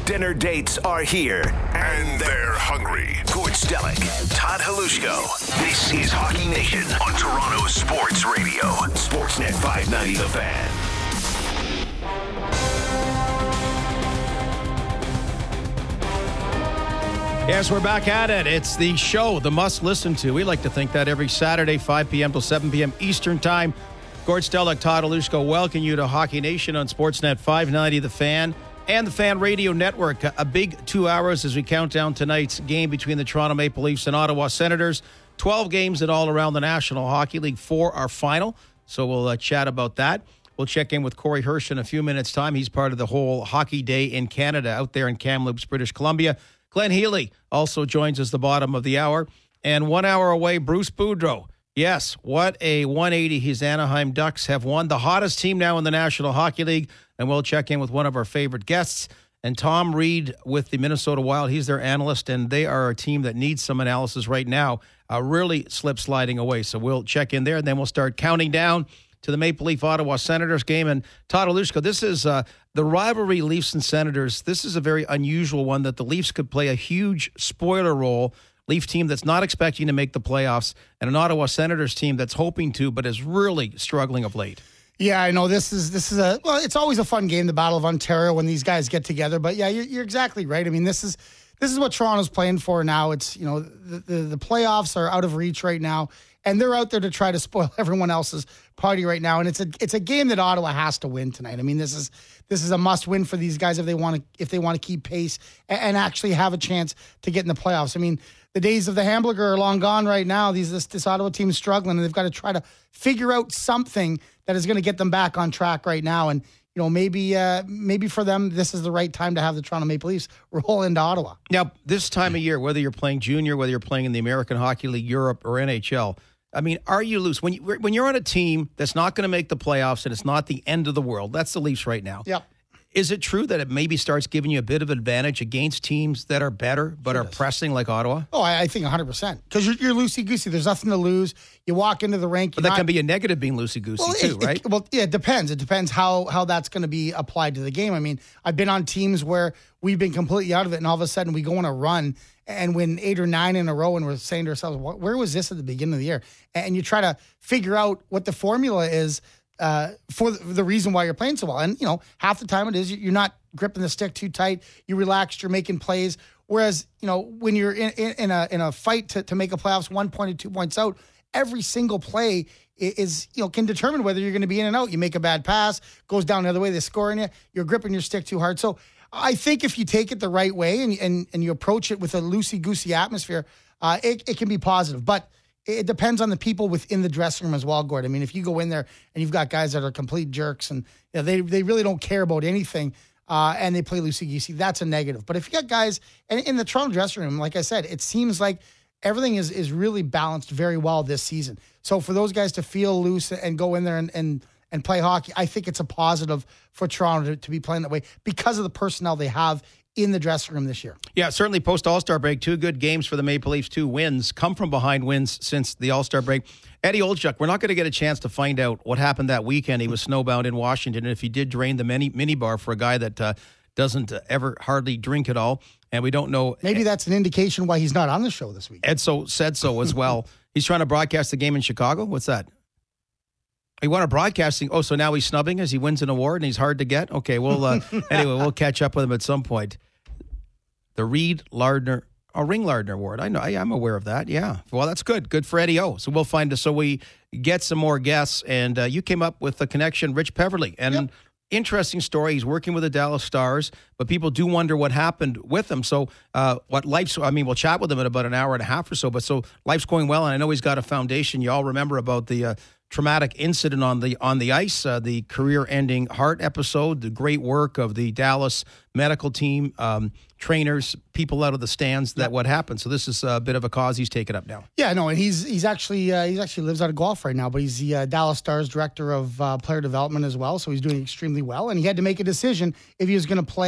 dinner dates are here, and they're hungry. Gord Stellick, Todd Halushko. This is Hockey Nation on Toronto Sports Radio. Sportsnet 590 The Fan. Yes, we're back at it. It's the show, the must listen to. We like to think that every Saturday, 5 p.m. till 7 p.m. Eastern Time. Gord Stellick, Todd Halushko, welcome you to Hockey Nation on Sportsnet 590 The Fan and the Fan Radio Network. A big 2 hours as we count down tonight's game between the Toronto Maple Leafs and Ottawa Senators. 12 games in all around the National Hockey League. 4 are final, so we'll chat about that. We'll check in with Corey Hirsch in a few minutes' time. He's part of the whole Hockey Day in Canada out there in Kamloops, British Columbia. Glenn Healy also joins us the bottom of the hour. And 1 hour away, Bruce Boudreau. Yes, what a 180 his Anaheim Ducks have won. The hottest team now in the National Hockey League. And we'll check in with one of our favorite guests. And Tom Reed with the Minnesota Wild. He's their analyst, and they are a team that needs some analysis right now. Really sliding away. So we'll check in there, and then we'll start counting down to the Maple Leaf Ottawa Senators game. And Todd Halushko, this is the rivalry Leafs and Senators. This is a very unusual one that the Leafs could play a huge spoiler role. Leaf team that's not expecting to make the playoffs, and an Ottawa Senators team that's hoping to, but is really struggling of late. Yeah, I know this is it's always a fun game, the Battle of Ontario, when these guys get together. But yeah, you're exactly right. I mean, this is what Toronto's playing for now. It's, you know, the playoffs are out of reach right now, and they're out there to try to spoil everyone else's party right now. And it's a game that Ottawa has to win tonight. I mean, this is a must win for these guys if they want to keep pace and actually have a chance to get in the playoffs. I mean, the days of the hamburger are long gone right now. This Ottawa team is struggling, and they've got to try to figure out something that is going to get them back on track right now. And, you know, maybe for them, this is the right time to have the Toronto Maple Leafs roll into Ottawa. Now, this time of year, whether you're playing junior, whether you're playing in the American Hockey League, Europe, or NHL, I mean, are you loose? When you're on a team that's not going to make the playoffs and it's not the end of the world, that's the Leafs right now. Yep. Is it true that it maybe starts giving you a bit of advantage against teams that are better but are pressing like Ottawa? Oh, I think 100%. Because you're loosey-goosey. There's nothing to lose. You walk into the rink. But that can be a negative being loosey-goosey too, right? It depends. It depends how that's going to be applied to the game. I mean, I've been on teams where we've been completely out of it, and all of a sudden we go on a run and win 8 or 9 in a row, and we're saying to ourselves, where was this at the beginning of the year? And you try to figure out what the formula is for the reason why you're playing so well. And, you know, half the time it is you're not gripping the stick too tight. You're relaxed. You're making plays. Whereas, you know, when you're in a fight to make a playoffs 1 point or 2 points out, every single play is, you know, can determine whether you're going to be in and out. You make a bad pass, goes down the other way, they score in you. You're gripping your stick too hard. So I think if you take it the right way and you approach it with a loosey-goosey atmosphere, it can be positive. But it depends on the people within the dressing room as well, Gord. I mean, if you go in there and you've got guys that are complete jerks and, you know, they really don't care about anything and they play loosey-goosey, that's a negative. But if you got guys and in the Toronto dressing room, like I said, it seems like everything is really balanced very well this season. So for those guys to feel loose and go in there and play hockey, I think it's a positive for Toronto to be playing that way because of the personnel they have in the dressing room this year. Yeah, certainly post All-Star break, 2 good games for the Maple Leafs, 2 wins, come from behind wins since the All-Star break. Eddie Olczyk, we're not going to get a chance to find out what happened that weekend. He was snowbound in Washington, and if he did drain the mini bar for a guy that doesn't ever hardly drink at all, and we don't know. Maybe that's an indication why he's not on the show this week. Edzo said so as well. He's trying to broadcast the game in Chicago. What's that? He wanted broadcasting. Oh, so now he's snubbing as he wins an award and he's hard to get? Okay, well, anyway, we'll catch up with him at some point. The Ring Lardner Award. I know. I'm aware of that. Yeah. Well, that's good. Good for Eddie O. So we'll find so we get some more guests. And you came up with the connection, Rich Peverley. And interesting story. He's working with the Dallas Stars, but people do wonder what happened with him. So we'll chat with him in about an hour and a half or so. But so life's going well. And I know he's got a foundation. You all remember about the traumatic incident on the ice, the career-ending heart episode, the great work of the Dallas medical team, trainers, people out of the stands. What happened. So this is a bit of a cause he's taken up now. Yeah, no, and he's actually lives out of golf right now, but he's the Dallas Stars director of player development as well. So he's doing extremely well, and he had to make a decision if he was going to play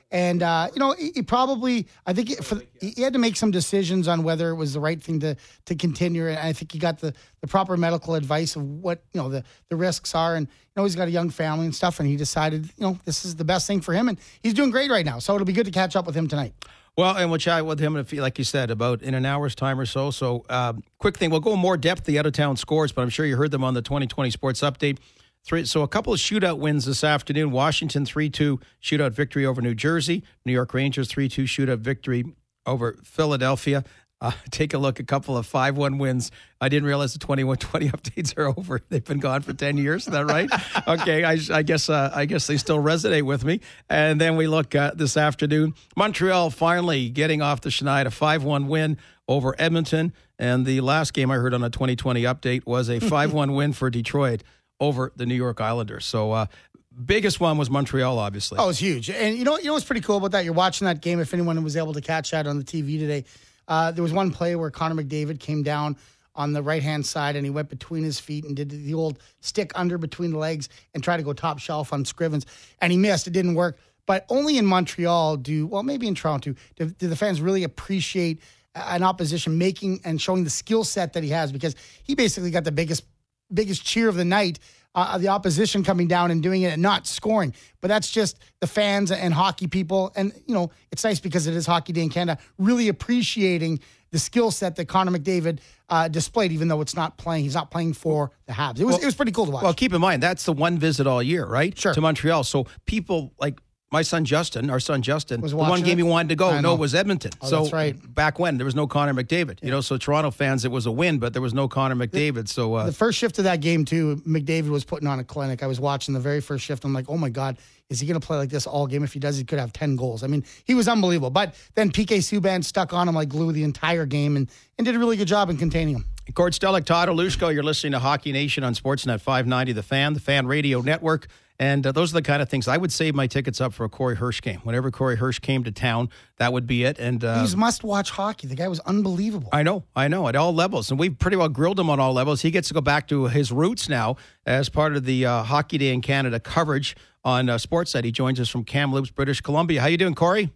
And, he probably, I think he had to make some decisions on whether it was the right thing to continue. And I think he got the proper medical advice of what, the risks are. And, he's got a young family and stuff. And he decided, this is the best thing for him. And he's doing great right now. So it'll be good to catch up with him tonight. Well, and we'll chat with him, like you said, about in an hour's time or so. So, quick thing, we'll go in more depth, the out-of-town scores, but I'm sure you heard them on the 2020 Sports Update. So a couple of shootout wins this afternoon. Washington 3-2 shootout victory over New Jersey. New York Rangers 3-2 shootout victory over Philadelphia. Take a look, a couple of 5-1 wins. I didn't realize the 21-20 updates are over. They've been gone for 10 years. Is that right? Okay, I guess they still resonate with me. And then we look this afternoon. Montreal finally getting off the schneid, a 5-1 win over Edmonton. And the last game I heard on a 2020 update was a 5-1 win for Detroit over the New York Islanders. So biggest one was Montreal, obviously. Oh, it's huge. And you know what's pretty cool about that? You're watching that game. If anyone was able to catch that on the TV today, there was one play where Connor McDavid came down on the right-hand side and he went between his feet and did the old stick under between the legs and tried to go top shelf on Scrivens. And he missed. It didn't work. But only in Montreal maybe in Toronto, do the fans really appreciate an opposition making and showing the skill set that he has, because he basically got the biggest cheer of the night, the opposition coming down and doing it and not scoring. But that's just the fans and hockey people. And, it's nice because it is Hockey Day in Canada, really appreciating the skill set that Connor McDavid displayed, even though he's not playing for the Habs. It was pretty cool to watch. Well, keep in mind, that's the one visit all year, right? Sure. To Montreal. So people like our son Justin, the one game he wanted to go, was Edmonton. Oh, so that's right. Back when there was no Connor McDavid, so Toronto fans, it was a win, but there was no Connor McDavid. So the first shift of that game too, McDavid was putting on a clinic. I was watching the very first shift. I'm like, oh my God, is he going to play like this all game? If he does, he could have 10 goals. I mean, he was unbelievable. But then PK Subban stuck on him like glue the entire game and did a really good job in containing him. Gord Stellick, Todd Olushko, you're listening to Hockey Nation on Sportsnet 590, the Fan Radio Network. And those are the kind of things I would save my tickets up for a Corey Hirsch game. Whenever Corey Hirsch came to town, that would be it. And he's must-watch hockey. The guy was unbelievable. I know, at all levels. And we've pretty well grilled him on all levels. He gets to go back to his roots now as part of the Hockey Day in Canada coverage on Sportsnet. He joins us from Kamloops, British Columbia. How you doing, Corey?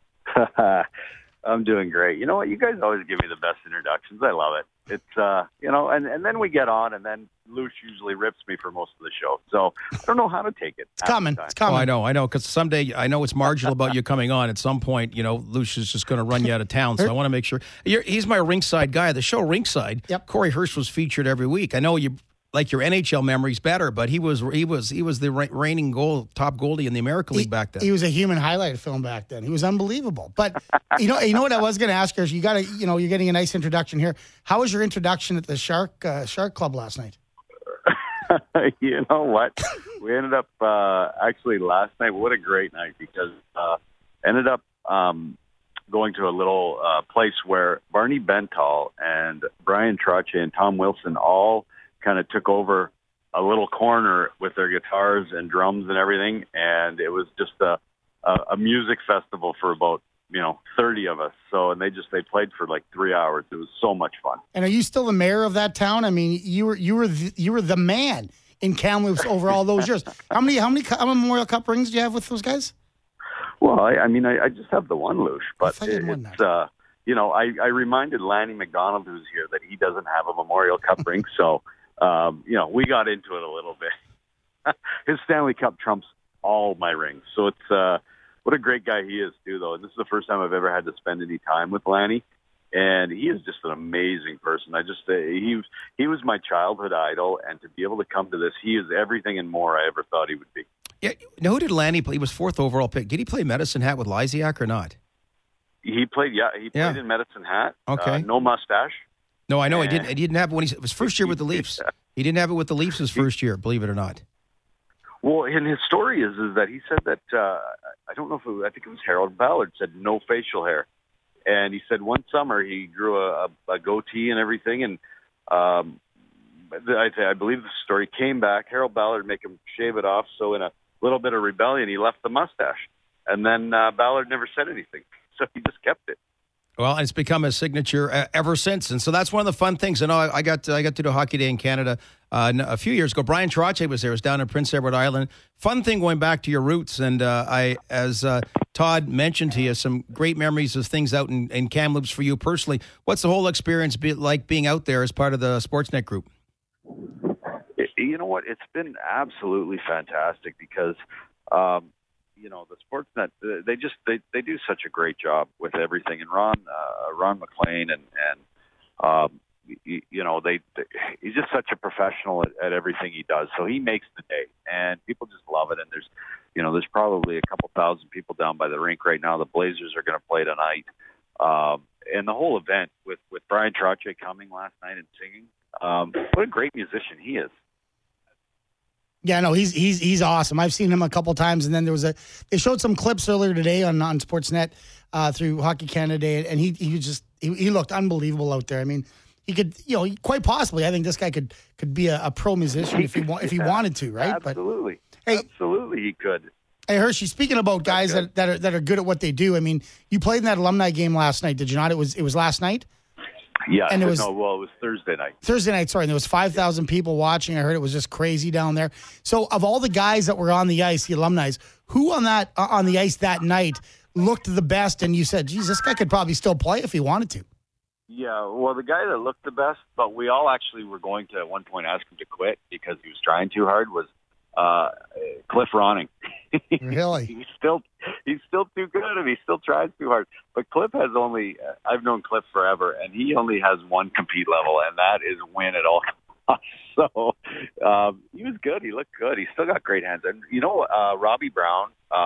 I'm doing great. You know what? You guys always give me the best introductions. I love it. It's, and then we get on, and then Lush usually rips me for most of the show. So I don't know how to take it. It's coming. Oh, I know. Because someday, I know it's marginal about you coming on. At some point, Lush is just going to run you out of town. So I want to make sure. He's my ringside guy. The show Ringside, yep. Corey Hirsch was featured every week. I know you like your NHL memories better, but he was the reigning top goalie in the American League back then. He was a human highlight film back then. He was unbelievable. But you know what I was going to ask you is you're getting a nice introduction here. How was your introduction at the Shark Club last night? You know what? We ended up actually last night. What a great night, because ended up going to a little place where Barney Bentall and Brian Trottier and Tom Wilson all kind of took over a little corner with their guitars and drums and everything, and it was just a music festival for about 30 of us. So, and they played for like 3 hours. It was so much fun. And are you still the mayor of that town? I mean, you were the man in Kamloops over all those years. How many Memorial Cup rings do you have with those guys? Well, I just have the one, Lush, but I reminded Lanny McDonald, who's here, that he doesn't have a Memorial Cup ring. So, we got into it a little bit. His Stanley Cup trumps all my rings. So it's, what a great guy he is too, though. And this is the first time I've ever had to spend any time with Lanny. And he is just an amazing person. He was my childhood idol. And to be able to come to this, he is everything and more I ever thought he would be. Yeah. Who did Lanny play? He was 4th overall pick. Did he play Medicine Hat with Lysiak or not? He played in Medicine Hat. Okay. No mustache. No, I know. He didn't have it when it was first year with the Leafs. He didn't have it with the Leafs his first year, believe it or not. Well, and his story is that he said that, I don't know I think it was Harold Ballard said no facial hair. And he said one summer he grew a goatee and everything. And I believe the story came back. Harold Ballard make him shave it off. So in a little bit of rebellion, he left the mustache. And then Ballard never said anything. So he just kept it. Well, it's become a signature ever since, and so that's one of the fun things. I know I got to do Hockey Day in Canada a few years ago. Brian Trottier was there. It was down in Prince Edward Island. Fun thing going back to your roots, and as Todd mentioned to you, some great memories of things out in Kamloops for you personally. What's the whole experience like being out there as part of the Sportsnet group? You know what? It's been absolutely fantastic because. The Sportsnet, they do such a great job with everything. And Ron McLean he's just such a professional at everything he does. So he makes the day, and people just love it. And there's probably a couple thousand people down by the rink right now. The Blazers are going to play tonight, and the whole event with Brian Trottier coming last night and singing. What a great musician he is. Yeah, no, he's awesome. I've seen him a couple times, and then they showed some clips earlier today on Sportsnet through Hockey Canada Day, and he looked unbelievable out there. I mean, he could, quite possibly, I think this guy could be a pro musician if he wanted to, right? Absolutely, but, absolutely, he could. Hey, Hershey, speaking about guys that are good at what they do, I mean, you played in that alumni game last night, did you not? It was last night. Yeah, and it was Thursday night. Thursday night, sorry. And there was 5,000 people watching. I heard it was just crazy down there. So of all the guys that were on the ice, the alumni, who on the ice that night looked the best? And you said, geez, this guy could probably still play if he wanted to. Yeah, well, the guy that looked the best, but we all actually were going to at one point ask him to quit because he was trying too hard, was Cliff Ronning. Really? he's still too good, and he still tries too hard. But Cliff has I've known Cliff forever, and he only has one compete level, and that is win at all costs. So he was good. He looked good. He's still got great hands. And Robbie Brown.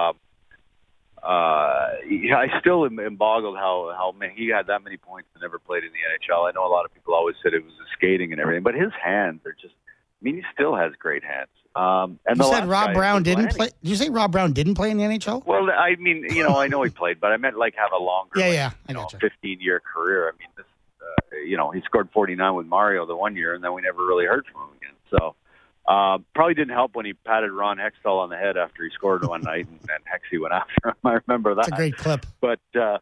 I still am boggled how he had that many points and never played in the NHL. I know a lot of people always said it was the skating and everything, but his hands are just. I mean, he still has great hands. And you said Rob Brown didn't play. Did you say Rob Brown didn't play in the NHL? Well, I mean, I know he played, but I meant have a longer, 15-year career. I mean, this, he scored 49 with Mario the one year, and then we never really heard from him again. So probably didn't help when he patted Ron Hextall on the head after he scored one night, and Hexie went after him. I remember that. It's a great clip. But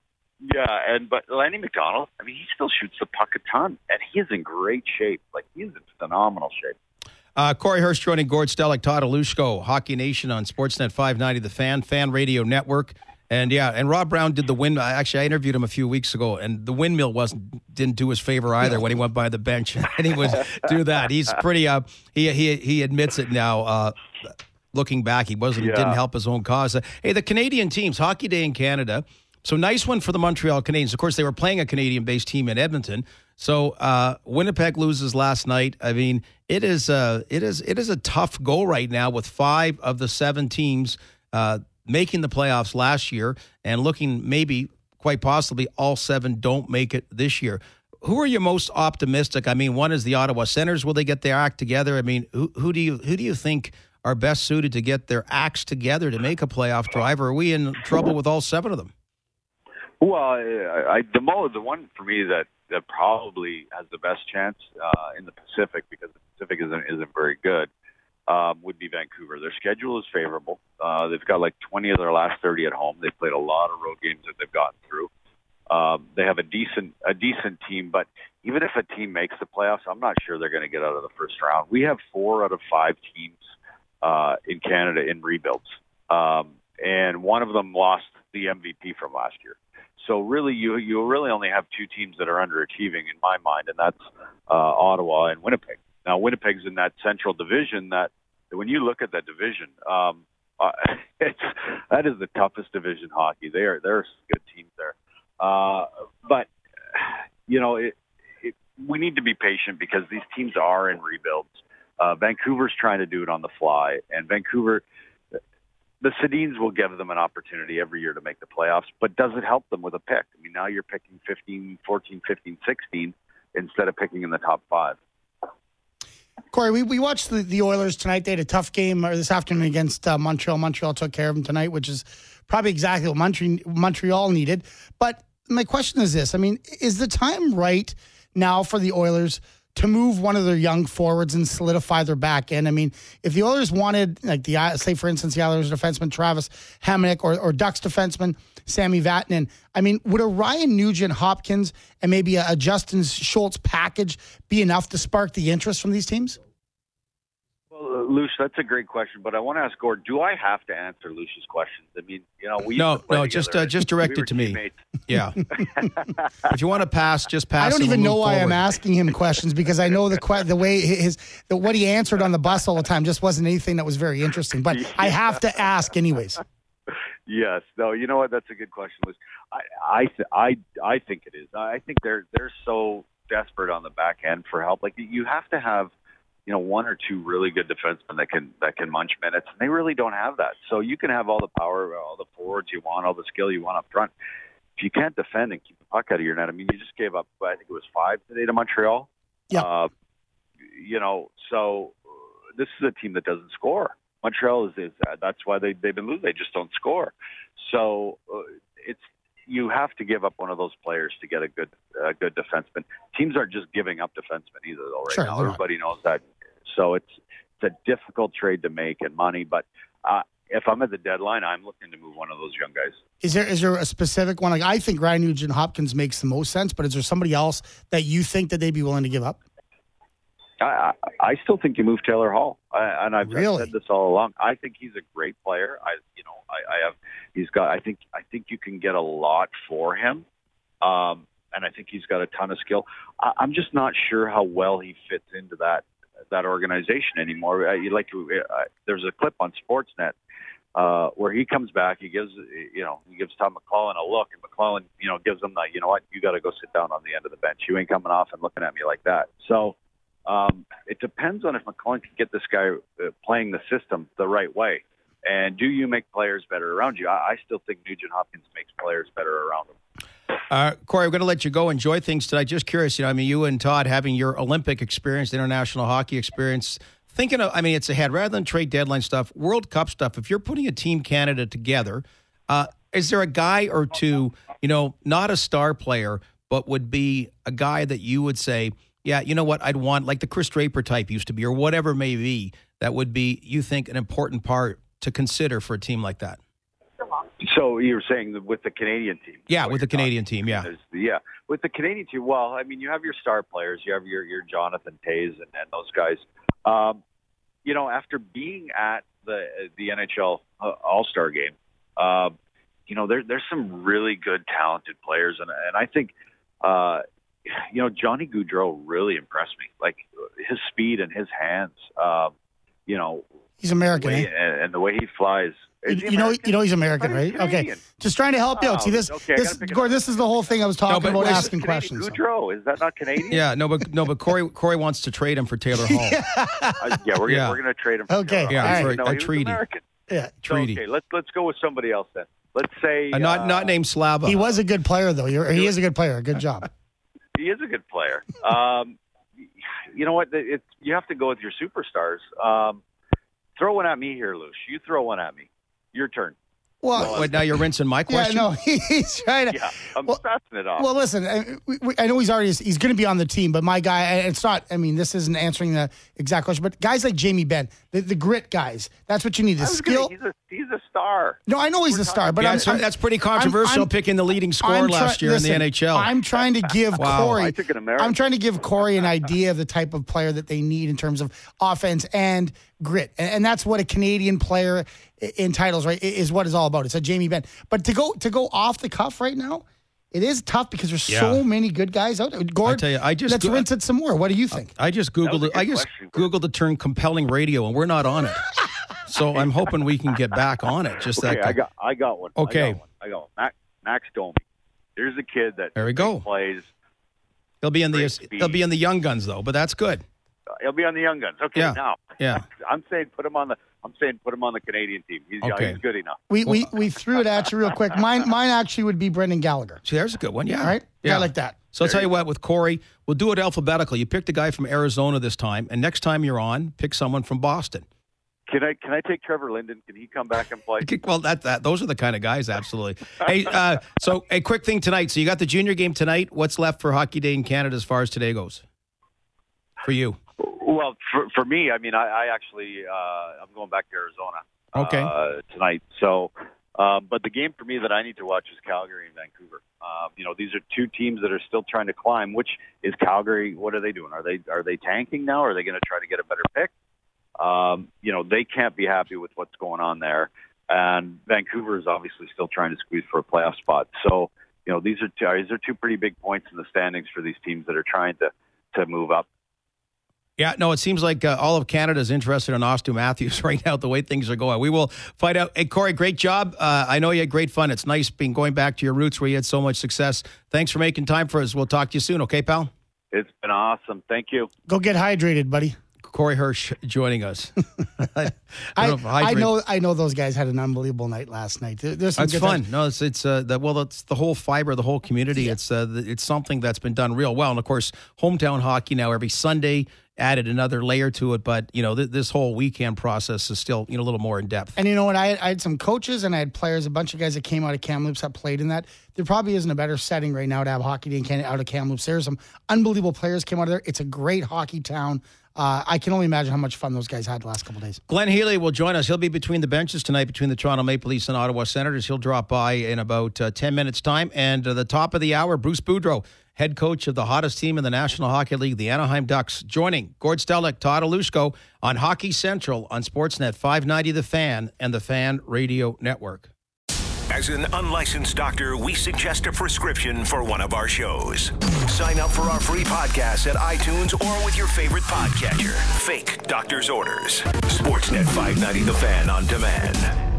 but Lanny McDonald, I mean, he still shoots the puck a ton, and he is in great shape. He's in phenomenal shape. Corey Hirsch joining Gord Stellick, Todd Alushko, Hockey Nation on Sportsnet 590, the Fan Radio Network. And Rob Brown did the windmill. Actually, I interviewed him a few weeks ago, and the windmill didn't do his favor either when he went by the bench. And he would do that. He's pretty, he admits it now. Looking back, didn't help his own cause. Hey, the Canadian teams, Hockey Day in Canada. So nice one for the Montreal Canadiens. Of course, they were playing a Canadian-based team in Edmonton. So Winnipeg loses last night. I mean, it is a tough go right now with 5 of the 7 teams making the playoffs last year and looking maybe quite possibly all 7 don't make it this year. Who are you most optimistic? I mean, one is the Ottawa Senators. Will they get their act together? I mean, who do you think are best suited to get their acts together to make a playoff drive? Or are we in trouble with all 7 of them? Well, the one for me that probably has the best chance in the Pacific, because the Pacific isn't very good, would be Vancouver. Their schedule is favorable. They've got 20 of their last 30 at home. They've played a lot of road games that they've gotten through. They have a decent team, but even if a team makes the playoffs, I'm not sure they're going to get out of the first round. We have 4 out of 5 teams in Canada in rebuilds, and one of them lost the MVP from last year. So really, you really only have 2 teams that are underachieving in my mind, and that's Ottawa and Winnipeg. Now, Winnipeg's in that Central Division. That when you look at that division, that is the toughest division hockey. There are good teams there, but we need to be patient because these teams are in rebuilds. Vancouver's trying to do it on the fly, and Vancouver. The Sedins will give them an opportunity every year to make the playoffs, but does it help them with a pick? I mean, now you're picking 14, 15, 16 instead of picking in the top 5. Corey, we watched the Oilers tonight. They had a tough game this afternoon against Montreal. Montreal took care of them tonight, which is probably exactly what Montreal needed. But my question is this. I mean, is the time right now for the Oilers to move one of their young forwards and solidify their back end. I mean, if the Oilers wanted, like say for instance, the Oilers defenseman Travis Hamonic or Ducks defenseman Sammy Vatanen, I mean, would a Ryan Nugent-Hopkins and maybe a Justin Schultz package be enough to spark the interest from these teams? Well, Luce, that's a great question, but I want to ask Gord, do I have to answer Luce's questions? I mean, we just direct it to me. Teammates. Yeah. If you want to pass, just pass. I don't even know why forward. I'm asking him questions, because I know the way what he answered on the bus all the time just wasn't anything that was very interesting. But I have to ask anyways. Yes. No, you know what? That's a good question, Luce. I think it is. I think they're so desperate on the back end for help. Like, you have to have one or two really good defensemen that can munch minutes, and they really don't have that. So you can have all the power, all the forwards you want, all the skill you want up front. If you can't defend and keep the puck out of your net, I mean, you just gave up, I think it was 5 today to Montreal. Yeah. So this is a team that doesn't score. Montreal is that's why they've been losing. They just don't score. So you have to give up one of those players to get a good defenseman. Teams aren't just giving up defensemen either, though. Right now, everybody knows that. So it's a difficult trade to make and money. But if I'm at the deadline, I'm looking to move one of those young guys. Is there a specific one? Like, I think Ryan Nugent-Hopkins makes the most sense, but is there somebody else that you think that they'd be willing to give up? I still think you move Taylor Hall, and I've said this all along. I think he's a great player. I think you can get a lot for him, and I think he's got a ton of skill. I'm just not sure how well he fits into that organization anymore. There's a clip on Sportsnet where he comes back. He gives Tom McClellan a look, and McClellan gives him you got to go sit down on the end of the bench. You ain't coming off and looking at me like that. So. It depends on if McClellan can get this guy playing the system the right way. And do you make players better around you? I still think Nugent-Hopkins makes players better around him. Corey, we're going to let you go. Enjoy things tonight. Just curious, you and Todd having your Olympic experience, international hockey experience, thinking of, it's ahead. Rather than trade deadline stuff, World Cup stuff, if you're putting a Team Canada together, is there a guy or two, not a star player, but would be a guy that you would say, yeah, you know what, I'd want, like the Chris Draper type used to be, or whatever it may be, that would be, you think, an important part to consider for a team like that? So you're saying with the Canadian team? Yeah, with the Canadian team, yeah. Yeah, with the Canadian team, well, you have your star players. You have your Jonathan Toews and those guys. After being at the NHL All-Star game, there's some really good, talented players. And I think... Johnny Gaudreau really impressed me. Like, his speed and his hands, he's American, and the way he flies. He's American, right? Okay, just trying to help you out. See this, Gord. This is the whole thing I was talking about, asking questions. Gaudreau, is that not Canadian? Yeah, but Corey wants to trade him for Taylor Hall. We're gonna trade him. For Taylor Hall. For a treaty. Yeah, treaty. Okay, let's go with somebody else then. Let's say not named Slava. He was a good player, though. He is a good player. Good job. He is a good player. You know what? You have to go with your superstars. Throw one at me here, Luce. You throw one at me. Your turn. Well, now you're rinsing my question? Yeah, no, he's trying to. Yeah, I'm passing it off. Well, listen, I know he's going to be on the team, but my guy, it's not, this isn't answering the exact question, but guys like Jamie Benn, the grit guys, that's what you need. The skill. He's a star. No, I know he's a star, but that's pretty controversial, picking the leading scorer last year in the NHL. I'm trying to give Corey. I took an American. I'm trying to give Corey an idea of the type of player that they need in terms of offense and grit, and that's what a Canadian player entitles, right? Is what it's all about. It's a Jamie Benn. But to go off the cuff right now, it is tough because there's so many good guys out there. Gord, I tell you, let's rinse it some more. What do you think? I just googled it. I just googled the term compelling radio, and we're not on it. So I'm hoping we can get back on it. I got one. Okay. I got one. Max Domi. There's a kid that there we go. Plays. He'll be in the Young Guns though, but that's good. He'll be on the Young Guns. Okay, now. Yeah. I'm saying put him on the Canadian team. He's good enough. We threw it at you real quick. Mine actually would be Brendan Gallagher. See, there's a good one. Yeah. All right. Yeah, I like that. So I'll tell you what, with Corey, we'll do it alphabetical. You picked a guy from Arizona this time, and next time you're on, pick someone from Boston. Can I take Trevor Linden? Can he come back and play? Well, those are the kind of guys, absolutely. Hey, so a quick thing tonight. So you got the junior game tonight. What's left for Hockey Day in Canada as far as today goes? for you? Well, for me, I mean, I actually I'm going back to Arizona tonight. So, but the game for me that I need to watch is Calgary and Vancouver. These are two teams that are still trying to climb. Which is Calgary? What are they doing? Are they tanking now? Or are they going to try to get a better pick? They can't be happy with what's going on there. And Vancouver is obviously still trying to squeeze for a playoff spot. So, these are two pretty big points in the standings for these teams that are trying to move up. Yeah, no, it seems like all of Canada is interested in Auston Matthews right now, the way things are going. We will find out. Hey, Corey, great job. I know you had great fun. It's nice going back to your roots where you had so much success. Thanks for making time for us. We'll talk to you soon, okay, pal? It's been awesome. Thank you. Go get hydrated, buddy. Corey Hirsch joining us. I know those guys had an unbelievable night last night. That's fun. No, it's the whole fiber, the whole community. Yeah. It's something that's been done real well. And of course, hometown hockey now every Sunday added another layer to it. But this whole weekend process is still a little more in depth. And you know what? I had some coaches and I had players, a bunch of guys that came out of Kamloops that played in that. There probably isn't a better setting right now to have hockey day in Canada out of Kamloops. There's some unbelievable players came out of there. It's a great hockey town. I can only imagine how much fun those guys had the last couple of days. Glenn Healy will join us. He'll be between the benches tonight between the Toronto Maple Leafs and Ottawa Senators. He'll drop by in about 10 minutes' time. And the top of the hour, Bruce Boudreau, head coach of the hottest team in the National Hockey League, the Anaheim Ducks, joining Gord Stellick, Todd Alushko on Hockey Central on Sportsnet 590 The Fan and the Fan Radio Network. As an unlicensed doctor, we suggest a prescription for one of our shows. Sign up for our free podcast at iTunes or with your favorite podcatcher. Fake doctor's orders. Sportsnet 590 The Fan on demand.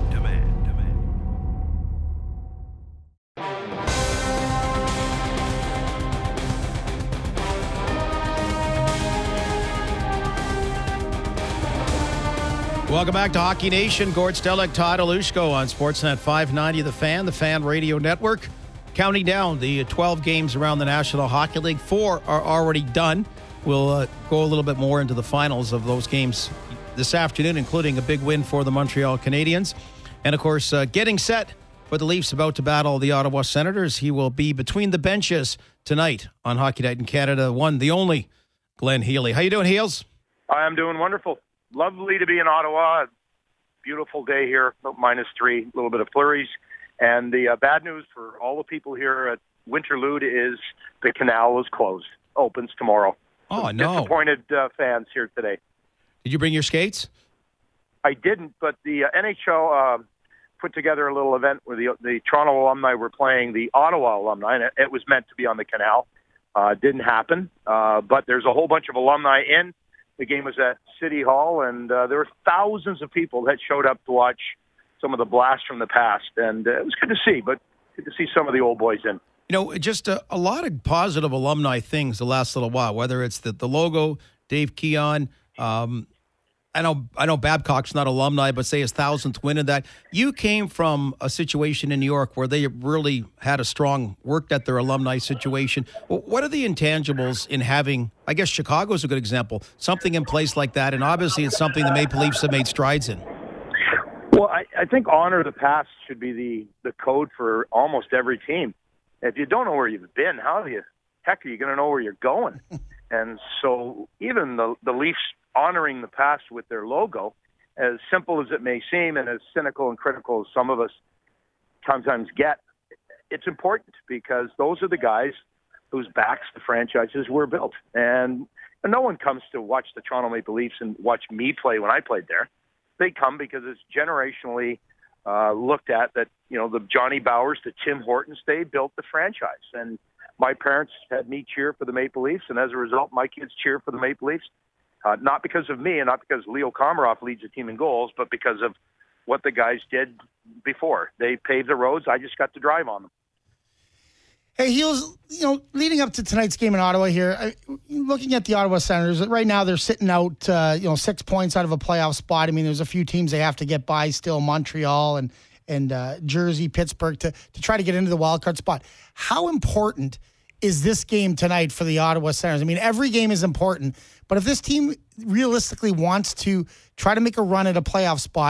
Welcome back to Hockey Nation. Gord Stellick, Todd Alushko on Sportsnet 590 The Fan Radio Network. Counting down the 12 games around the National Hockey League. 4 are already done. We'll go a little bit more into the finals of those games this afternoon, including a big win for the Montreal Canadiens. And, of course, getting set for the Leafs about to battle the Ottawa Senators. He will be between the benches tonight on Hockey Night in Canada. One, the only, Glenn Healy. How you doing, Heels? I am doing wonderful. Lovely to be in Ottawa. Beautiful day here, -3, a little bit of flurries. And the bad news for all the people here at Winterlude is the canal is closed. Opens tomorrow. Oh, no. Disappointed fans here today. Did you bring your skates? I didn't, but the NHL put together a little event where the Toronto alumni were playing the Ottawa alumni, and it was meant to be on the canal. Didn't happen, but there's a whole bunch of alumni in. The game was at City Hall, and there were thousands of people that showed up to watch some of the blasts from the past. And it was good to see, but good to see some of the old boys in. Just a lot of positive alumni things the last little while, whether it's the logo, Dave Keon. I know Babcock's not alumni, but say his 1,000th win in that. You came from a situation in New York where they really had a strong, worked at their alumni situation. What are the intangibles in having, I guess Chicago's a good example, something in place like that, and obviously it's something the Maple Leafs have made strides in? Well, I think honor the past should be the code for almost every team. If you don't know where you've been, how the heck are you going to know where you're going? And so even the Leafs honoring the past with their logo, as simple as it may seem and as cynical and critical as some of us sometimes get, it's important because those are the guys whose backs the franchises were built. And no one comes to watch the Toronto Maple Leafs and watch me play when I played there. They come because it's generationally looked at that, the Johnny Bowers, the Tim Hortons, they built the franchise. And my parents had me cheer for the Maple Leafs, and as a result, my kids cheer for the Maple Leafs. Not because of me and not because Leo Komarov leads the team in goals, but because of what the guys did before. They paved the roads. I just got to drive on them. Hey, Heels, leading up to tonight's game in Ottawa here, looking at the Ottawa Senators, right now they're sitting out, 6 points out of a playoff spot. I mean, there's a few teams they have to get by still, Montreal and Jersey, Pittsburgh, to try to get into the wildcard spot. How important is this game tonight for the Ottawa Senators? I mean, every game is important, but if this team realistically wants to try to make a run at a playoff spot,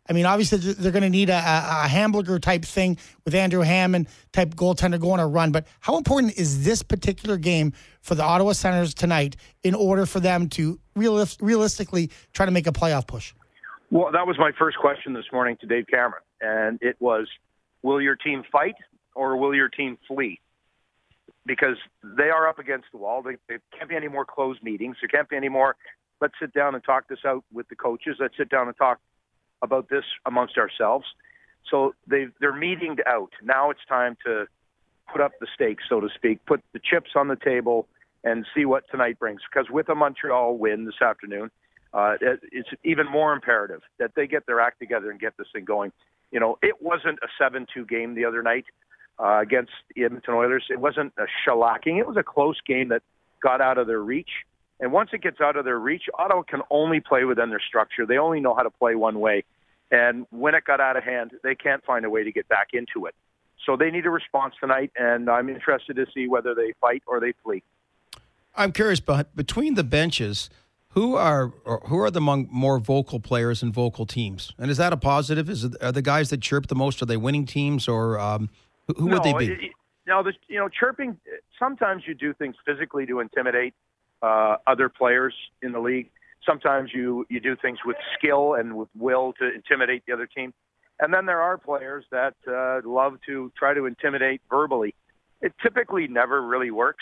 I mean, obviously they're going to need a Hamburger type thing with Andrew Hammond type goaltender going a run. But how important is this particular game for the Ottawa Senators tonight in order for them to realistically try to make a playoff push? Well, that was my first question this morning to Dave Cameron, and it was, will your team fight or will your team flee? Because they are up against the wall. There can't be any more closed meetings. There can't be any more, let's sit down and talk this out with the coaches. Let's sit down and talk about this amongst ourselves. So they're meetinged out. Now it's time to put up the stakes, so to speak, put the chips on the table and see what tonight brings. Because with a Montreal win this afternoon, it's even more imperative that they get their act together and get this thing going. You know, it wasn't a 7-2 game the other night against the Edmonton Oilers. It wasn't a shellacking. It was a close game that got out of their reach. And once it gets out of their reach, Ottawa can only play within their structure. They only know how to play one way. And when it got out of hand, they can't find a way to get back into it. So they need a response tonight, and I'm interested to see whether they fight or they flee. I'm curious, but between the benches, who are the more vocal players and vocal teams? And is that a positive? Are the guys that chirp the most, are they winning teams, or who would they be? Chirping, sometimes you do things physically to intimidate other players in the league. Sometimes you do things with skill and with will to intimidate the other team. And then there are players that love to try to intimidate verbally. It typically never really works.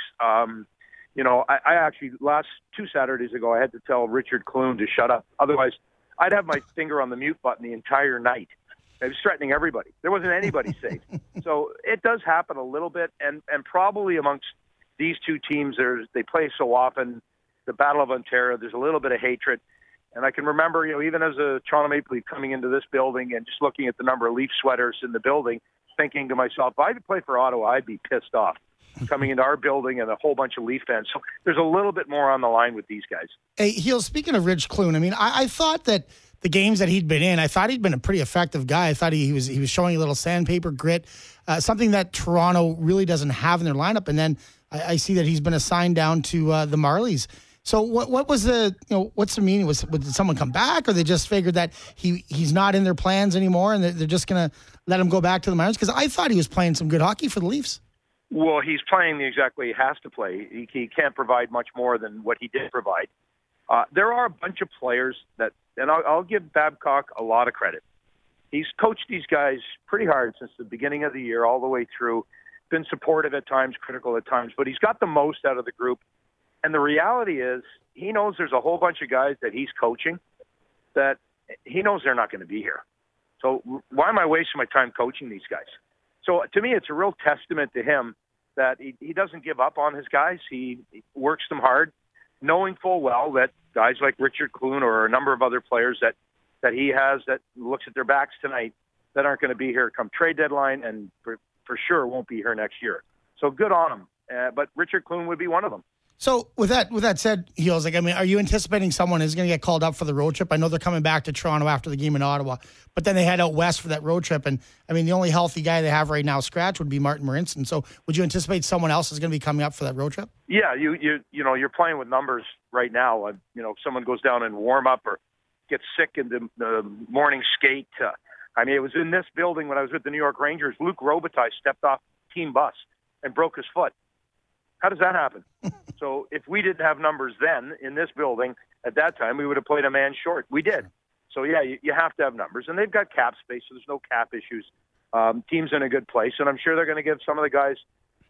I actually, last 2 Saturdays ago, I had to tell Richard Clune to shut up. Otherwise, I'd have my finger on the mute button the entire night. I was threatening everybody. There wasn't anybody safe. So it does happen a little bit, and probably amongst these two teams, they play so often, the Battle of Ontario, there's a little bit of hatred. And I can remember, even as a Toronto Maple Leaf coming into this building and just looking at the number of Leaf sweaters in the building, thinking to myself, if I could play for Ottawa, I'd be pissed off coming into our building and a whole bunch of Leaf fans. So there's a little bit more on the line with these guys. Hey, Heel, speaking of Rich Clune, I mean, I thought that the games that he'd been in, I thought he'd been a pretty effective guy. I thought he was showing a little sandpaper grit, something that Toronto really doesn't have in their lineup. And then I see that he's been assigned down to the Marlies. So what was what's the meaning? Did someone come back, or they just figured that he's not in their plans anymore and they're just going to let him go back to the minors? Because I thought he was playing some good hockey for the Leafs. Well, he's playing the exact way he has to play. He can't provide much more than what he did provide. There are a bunch of players that, and I'll give Babcock a lot of credit. He's coached these guys pretty hard since the beginning of the year, all the way through. Been supportive at times, critical at times, but he's got the most out of the group. And the reality is, he knows there's a whole bunch of guys that he's coaching that he knows they're not going to be here. So why am I wasting my time coaching these guys? So to me, it's a real testament to him that he doesn't give up on his guys. He works them hard, knowing full well that guys like Richard Clune or a number of other players that he has that looks at their backs tonight that aren't going to be here come trade deadline and for sure won't be here next year. So good on him. But Richard Clune would be one of them. So with that said, Heels, are you anticipating someone is going to get called up for the road trip? I know they're coming back to Toronto after the game in Ottawa, but then they head out west for that road trip. And the only healthy guy they have right now, scratch, would be Martin Marincin. So would you anticipate someone else is going to be coming up for that road trip? Yeah, you're playing with numbers right now. Someone goes down and warm up or gets sick in the morning skate. It was in this building when I was with the New York Rangers. Luc Robitaille stepped off team bus and broke his foot. How does that happen? So if we didn't have numbers then in this building at that time, we would have played a man short. We did. So, yeah, you have to have numbers. And they've got cap space, so there's no cap issues. Team's in a good place, and I'm sure they're going to give some of the guys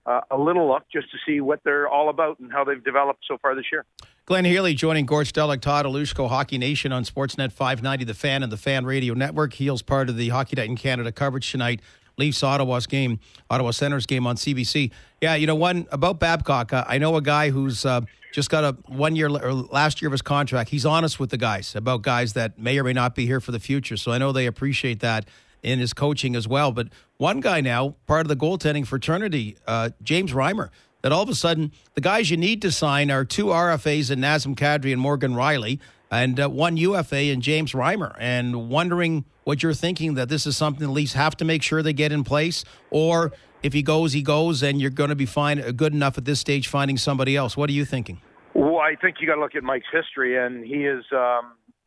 a little look just to see what they're all about and how they've developed so far this year. Glenn Healy joining Gord Stellick, Todd Alushko, Hockey Nation on Sportsnet 590, The Fan and The Fan Radio Network. Heel's part of the Hockey Night in Canada coverage tonight. Leafs Ottawa Senators game on CBC. Yeah, one about Babcock. I know a guy who's just got a 1 year or last year of his contract. He's honest with the guys about guys that may or may not be here for the future. So I know they appreciate that in his coaching as well. But one guy now, part of the goaltending fraternity, James Reimer, that all of a sudden the guys you need to sign are 2 RFAs in Nazem Kadri and Morgan Riley, and 1 UFA in James Reimer, and wondering what you're thinking, that this is something the Leafs have to make sure they get in place, or if he goes, and you're going to be fine, good enough at this stage finding somebody else. What are you thinking? Well, I think you got to look at Mike's history, and he is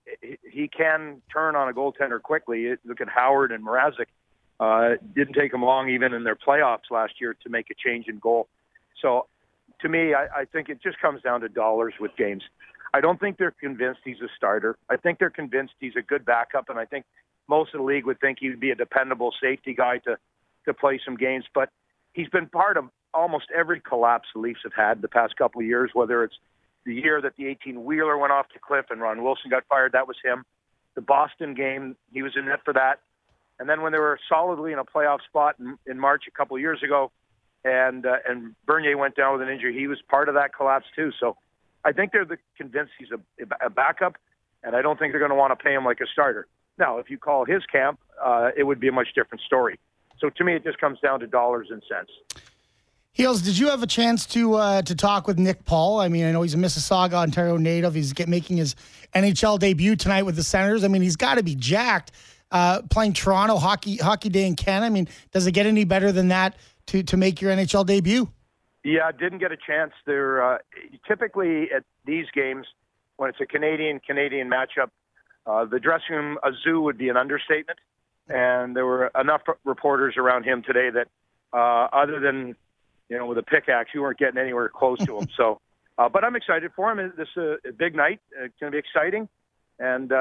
he can turn on a goaltender quickly. Look at Howard and Mrazek. Didn't take them long, even in their playoffs last year, to make a change in goal. So, to me, I think it just comes down to dollars with James. I don't think they're convinced he's a starter. I think they're convinced he's a good backup, and I think most of the league would think he would be a dependable safety guy to play some games. But he's been part of almost every collapse the Leafs have had the past couple of years, whether it's the year that the 18-wheeler went off the cliff and Ron Wilson got fired, that was him. The Boston game, he was in net for that. And then when they were solidly in a playoff spot in March a couple of years ago, and Bernier went down with an injury, he was part of that collapse too. So I think they're convinced he's a backup, and I don't think they're going to want to pay him like a starter. Now, if you call his camp, it would be a much different story. So to me, it just comes down to dollars and cents. Heels, did you have a chance to talk with Nick Paul? I mean, I know he's a Mississauga, Ontario native. He's making his NHL debut tonight with the Senators. I mean, he's got to be jacked playing Toronto Hockey Day in Canada. I mean, does it get any better than that to make your NHL debut? Yeah, didn't get a chance. They're typically at these games, when it's a Canadian matchup, the dressing room, a zoo would be an understatement. And there were enough reporters around him today that other than, with a pickaxe, you weren't getting anywhere close to him. So, but I'm excited for him. This is a big night. It's going to be exciting. And,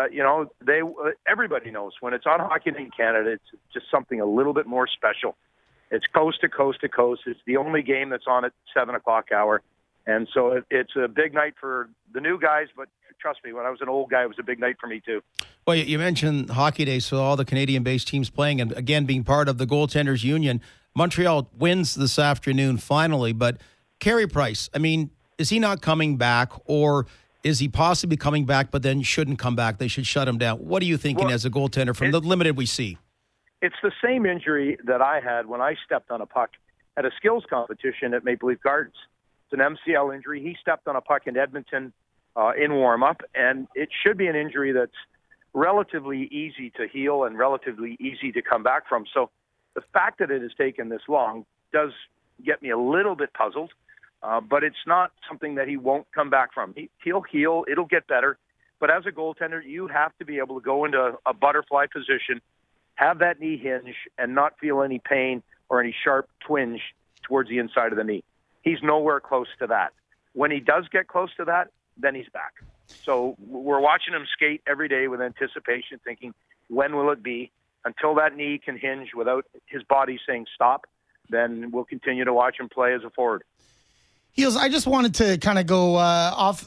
everybody knows when it's on Hockey Night in Canada, it's just something a little bit more special. It's coast to coast to coast. It's the only game that's on at 7 o'clock hour. And so it's a big night for the new guys, but trust me, when I was an old guy, it was a big night for me too. Well, you mentioned Hockey Day, so all the Canadian-based teams playing, and again, being part of the Goaltenders Union. Montreal wins this afternoon finally, but Carey Price, I mean, is he not coming back, or is he possibly coming back but then shouldn't come back? They should shut him down. What are you thinking as a goaltender from the limited we see? It's the same injury that I had when I stepped on a puck at a skills competition at Maple Leaf Gardens. It's an MCL injury. He stepped on a puck in Edmonton in warm-up, and it should be an injury that's relatively easy to heal and relatively easy to come back from. So the fact that it has taken this long does get me a little bit puzzled, but it's not something that he won't come back from. He'll heal. It'll get better. But as a goaltender, you have to be able to go into a butterfly position, have that knee hinge, and not feel any pain or any sharp twinge towards the inside of the knee. He's nowhere close to that. When he does get close to that, then he's back. So we're watching him skate every day with anticipation, thinking, when will it be? Until that knee can hinge without his body saying stop, then we'll continue to watch him play as a forward. Heels, I just wanted to kind of go off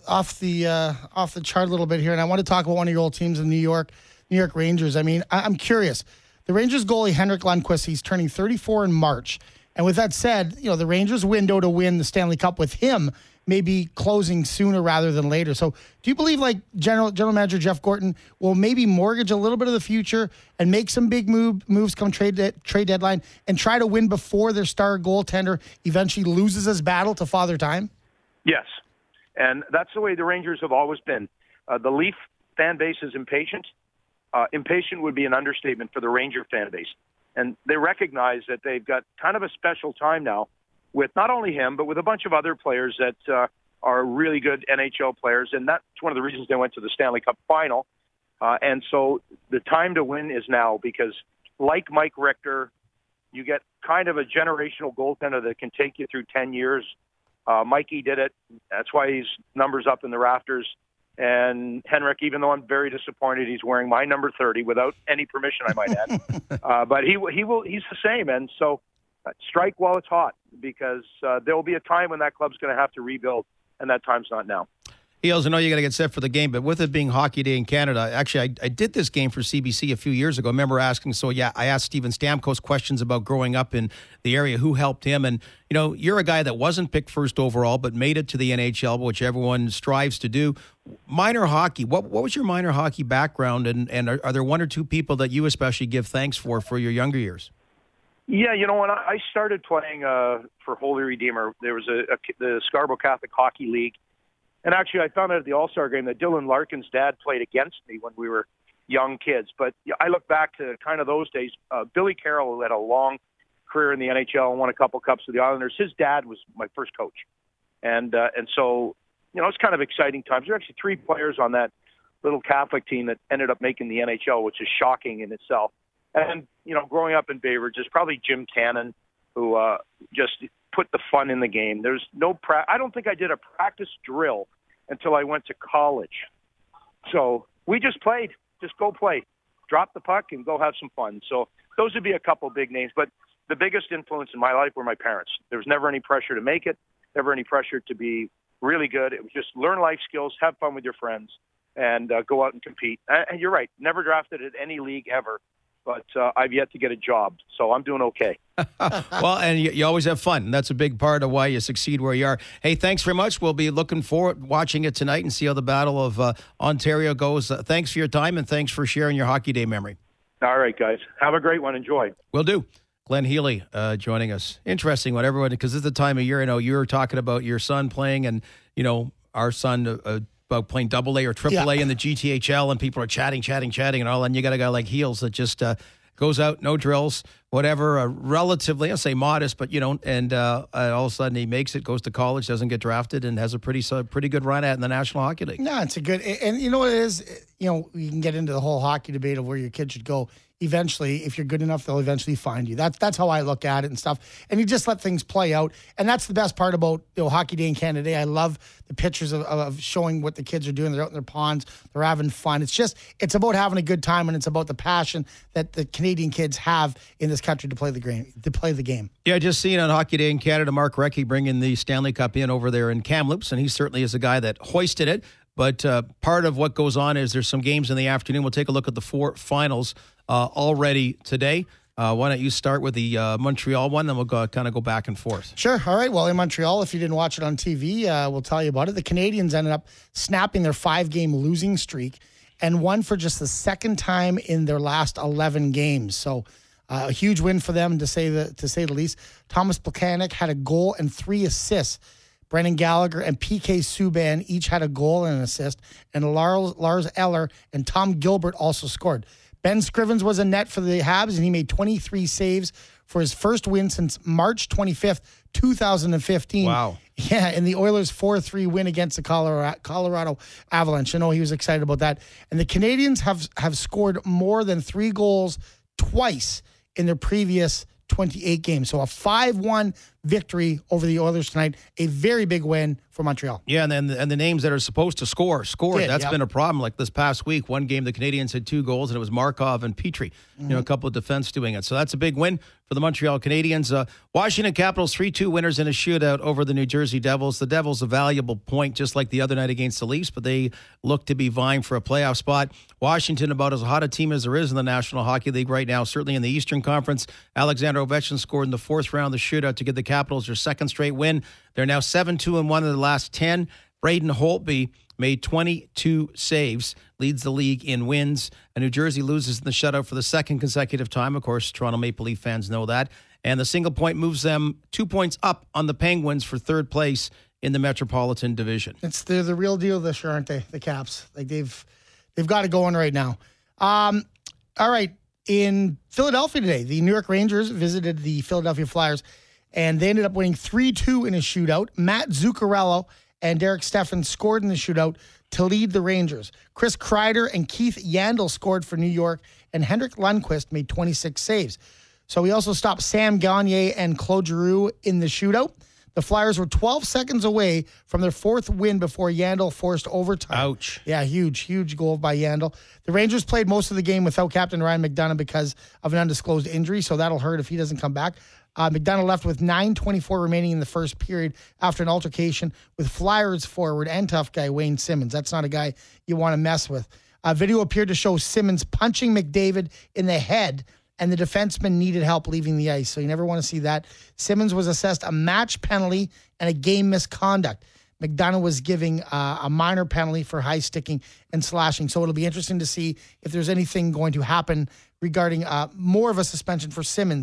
the chart a little bit here, and I want to talk about one of your old teams in New York Rangers. I mean, I'm curious. The Rangers goalie, Henrik Lundqvist, he's turning 34 in March. And with that said, the Rangers' window to win the Stanley Cup with him may be closing sooner rather than later. So do you believe General Manager Jeff Gorton will maybe mortgage a little bit of the future and make some big moves come trade deadline and try to win before their star goaltender eventually loses his battle to Father Time? Yes, and that's the way the Rangers have always been. The Leaf fan base is impatient. Impatient would be an understatement for the Ranger fan base. And they recognize that they've got kind of a special time now with not only him, but with a bunch of other players that are really good NHL players. And that's one of the reasons they went to the Stanley Cup final. And so the time to win is now, because like Mike Richter, you get kind of a generational goaltender that can take you through 10 years. Mikey did it. That's why he's numbers up in the rafters. And Henrik, even though I'm very disappointed, he's wearing my number 30 without any permission, I might add. But he's the same. And so strike while it's hot, because there will be a time when that club's going to have to rebuild, and that time's not now. Eels, I know you got to get set for the game, but with it being Hockey Day in Canada, actually, I did this game for CBC a few years ago. I remember asking, I asked Steven Stamkos questions about growing up in the area, who helped him. And, you're a guy that wasn't picked first overall, but made it to the NHL, which everyone strives to do. Minor hockey, what was your minor hockey background? And are there one or two people that you especially give thanks for your younger years? Yeah, when I started playing for Holy Redeemer, there was the Scarborough Catholic Hockey League. And actually, I found out at the All-Star game that Dylan Larkin's dad played against me when we were young kids. But I look back to kind of those days. Billy Carroll, who had a long career in the NHL and won a couple cups with the Islanders, his dad was my first coach. And so, it's kind of exciting times. There were actually 3 players on that little Catholic team that ended up making the NHL, which is shocking in itself. And, growing up in Bayward, there's probably Jim Cannon, who just put the fun in the game. There's no I don't think I did a practice drill until I went to college. So we just played. Just go play. Drop the puck and go have some fun. So those would be a couple big names. But the biggest influence in my life were my parents. There was never any pressure to make it, never any pressure to be really good. It was just learn life skills, have fun with your friends, and go out and compete. And you're right, never drafted at any league ever, but I've yet to get a job, so I'm doing okay. Well, and you always have fun. That's a big part of why you succeed where you are. Hey, thanks very much. We'll be looking forward watching it tonight and see how the Battle of Ontario goes. Thanks for your time, and thanks for sharing your Hockey Day memory. All right, guys. Have a great one. Enjoy. Will do. Glenn Healy joining us. Interesting what everyone, because it's the time of year, you were talking about your son playing and, our son about playing AA or AAA in the GTHL, and people are chatting and all, and you got a guy like Heels that just goes out, no drills, whatever, relatively, I'll say modest, but, and all of a sudden he makes it, goes to college, doesn't get drafted, and has a pretty good run at in the National Hockey League. No, it's a good, and you know what it is? We can get into the whole hockey debate of where your kid should go. Eventually, if you're good enough, they'll eventually find you. That's how I look at it and stuff. And you just let things play out. And that's the best part about Hockey Day in Canada Day. I love the pictures of showing what the kids are doing. They're out in their ponds. They're having fun. It's about having a good time, and it's about the passion that the Canadian kids have in this country to play the game. Yeah, just seeing on Hockey Day in Canada, Mark Recchi bringing the Stanley Cup in over there in Kamloops, and he certainly is a guy that hoisted it. But part of what goes on is there's some games in the afternoon. We'll take a look at the 4 finals already today. Why don't you start with the Montreal one, then we'll kind of go back and forth. Sure. All right. Well, in Montreal, if you didn't watch it on TV, we'll tell you about it. The Canadiens ended up snapping their 5-game losing streak and won for just the second time in their last 11 games. So a huge win for them, to say the least. Thomas Plekanec had a goal and 3 assists. Brendan Gallagher and PK Subban each had a goal and an assist, and Lars Eller and Tom Gilbert also scored. Ben Scrivens was a net for the Habs, and he made 23 saves for his first win since March 25th, 2015. Wow. Yeah, in the Oilers' 4-3 win against the Colorado Avalanche. I know he was excited about that. And the Canadiens have scored more than 3 goals twice in their previous 28 games. So a 5-1 victory over the Oilers tonight. A very big win for Montreal. Yeah, and the names that are supposed to scored. That's been a problem. Like this past week, one game the Canadiens had 2 goals, and it was Markov and Petrie. A couple of defense doing it. So that's a big win for the Montreal Canadiens. Washington Capitals 3-2 winners in a shootout over the New Jersey Devils. The Devils a valuable point, just like the other night against the Leafs, but they look to be vying for a playoff spot. Washington about as hot a team as there is in the National Hockey League right now, certainly in the Eastern Conference. Alexander Ovechkin scored in the 4th round of the shootout to give the Capitals their second straight win. They're now 7-2-1 in the last 10. Braden Holtby made 22 saves, leads the league in wins. And New Jersey loses in the shutout for the second consecutive time. Of course, Toronto Maple Leaf fans know that. And the single point moves them 2 points up on the Penguins for 3rd place in the Metropolitan Division. They're the real deal this year, aren't they? The Caps. Like they've got it going right now. All right. In Philadelphia today, the New York Rangers visited the Philadelphia Flyers, and they ended up winning 3-2 in a shootout. Matt Zuccarello and Derek Steffen scored in the shootout to lead the Rangers. Chris Kreider and Keith Yandel scored for New York, and Henrik Lundqvist made 26 saves. So we also stopped Sam Gagner and Claude Giroux in the shootout. The Flyers were 12 seconds away from their 4th win before Yandel forced overtime. Ouch. Yeah, huge goal by Yandel. The Rangers played most of the game without captain Ryan McDonagh because of an undisclosed injury, so that'll hurt if he doesn't come back. McDonagh left with 9:24 remaining in the first period after an altercation with Flyers forward and tough guy Wayne Simmons. That's not a guy you want to mess with. Video appeared to show Simmons punching McDavid in the head, and the defenseman needed help leaving the ice, so you never want to see that. Simmons was assessed a match penalty and a game misconduct. McDonagh was giving a minor penalty for high sticking and slashing, so it'll be interesting to see if there's anything going to happen regarding more of a suspension for Simmons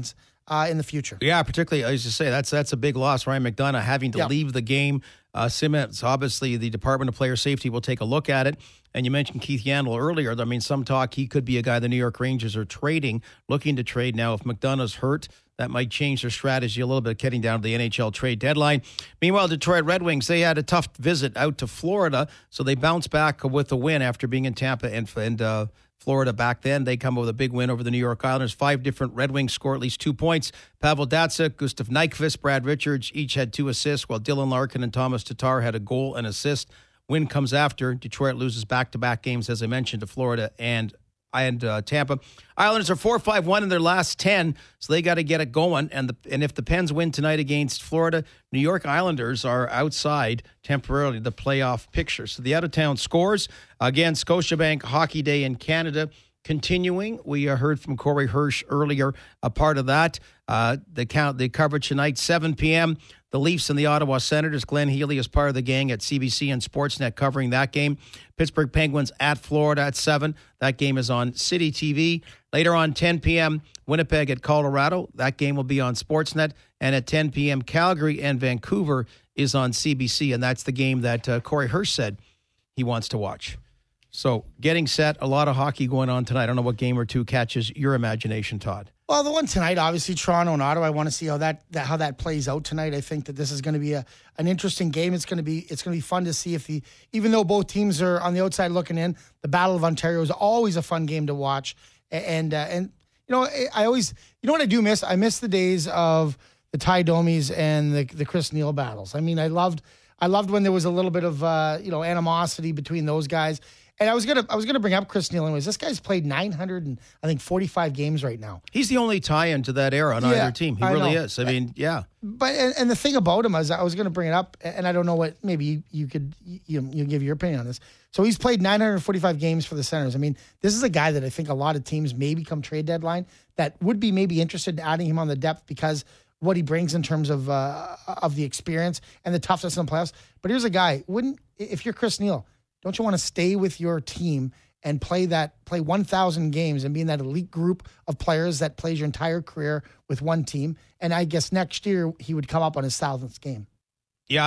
in the future. Yeah, particularly, I used to say, that's a big loss. Ryan McDonough having to leave the game. Simmons, obviously, the Department of Player Safety will take a look at it. And you mentioned Keith Yandle earlier. I mean, some talk he could be a guy the New York Rangers are looking to trade now. If McDonough's hurt, that might change their strategy a little bit, getting down to the NHL trade deadline. Meanwhile, Detroit Red Wings, they had a tough visit out to Florida, so they bounced back with a win after being in Tampa and Florida back then. They come with a big win over the New York Islanders. 5 different Red Wings score at least 2 points. Pavel Datsyuk, Gustav Nyquist, Brad Richards each had 2 assists, while Dylan Larkin and Thomas Tatar had a goal and assist. Win comes after. Detroit loses back-to-back games, as I mentioned, to Florida and Tampa. Islanders are 4-5-1 in their last 10, so they got to get it going. And if the Pens win tonight against Florida, New York Islanders are outside temporarily the playoff picture. So the out-of-town scores, again, Scotiabank Hockey Day in Canada continuing. We heard from Corey Hirsch earlier, a part of that. The coverage tonight, 7 p.m., the Leafs and the Ottawa Senators. Glenn Healy is part of the gang at CBC and Sportsnet covering that game. Pittsburgh Penguins at Florida at 7. That game is on City TV. Later on, 10 p.m., Winnipeg at Colorado. That game will be on Sportsnet. And at 10 p.m., Calgary and Vancouver is on CBC. And that's the game that Corey Hirsch said he wants to watch. So getting set, a lot of hockey going on tonight. I don't know what game or two catches your imagination, Todd. Well, the one tonight, obviously, Toronto and Ottawa. I want to see how that plays out tonight. I think that this is going to be an interesting game. It's going to be fun to see even though both teams are on the outside looking in, the Battle of Ontario is always a fun game to watch. And you know, I always, you know what I do miss? I miss the days of the Ty Domies and the Chris Neil battles. I mean, I loved when there was a little bit of animosity between those guys. And I was gonna bring up Chris Neil anyways. This guy's played 945 games right now. He's the only tie-in to that era on either team. He really is. I mean, yeah. But and the thing about him is, I was gonna bring it up, and I don't know what. Maybe you could you give your opinion on this. So he's played 945 games for the Senators. I mean, this is a guy that I think a lot of teams maybe come trade deadline that would be maybe interested in adding him on the depth because what he brings in terms of the experience and the toughness in the playoffs. But here's a guy. If you're Chris Neil, don't you want to stay with your team and play 1,000 games and be in that elite group of players that plays your entire career with one team? And I guess next year he would come up on his 1,000th game. Yeah,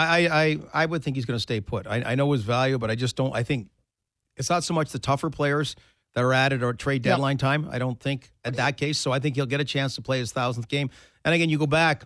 I would think he's going to stay put. I know his value, but I just don't. I think it's not so much the tougher players that are added or trade deadline time. I don't think at that case. So I think he'll get a chance to play his 1,000th game. And again, you go back.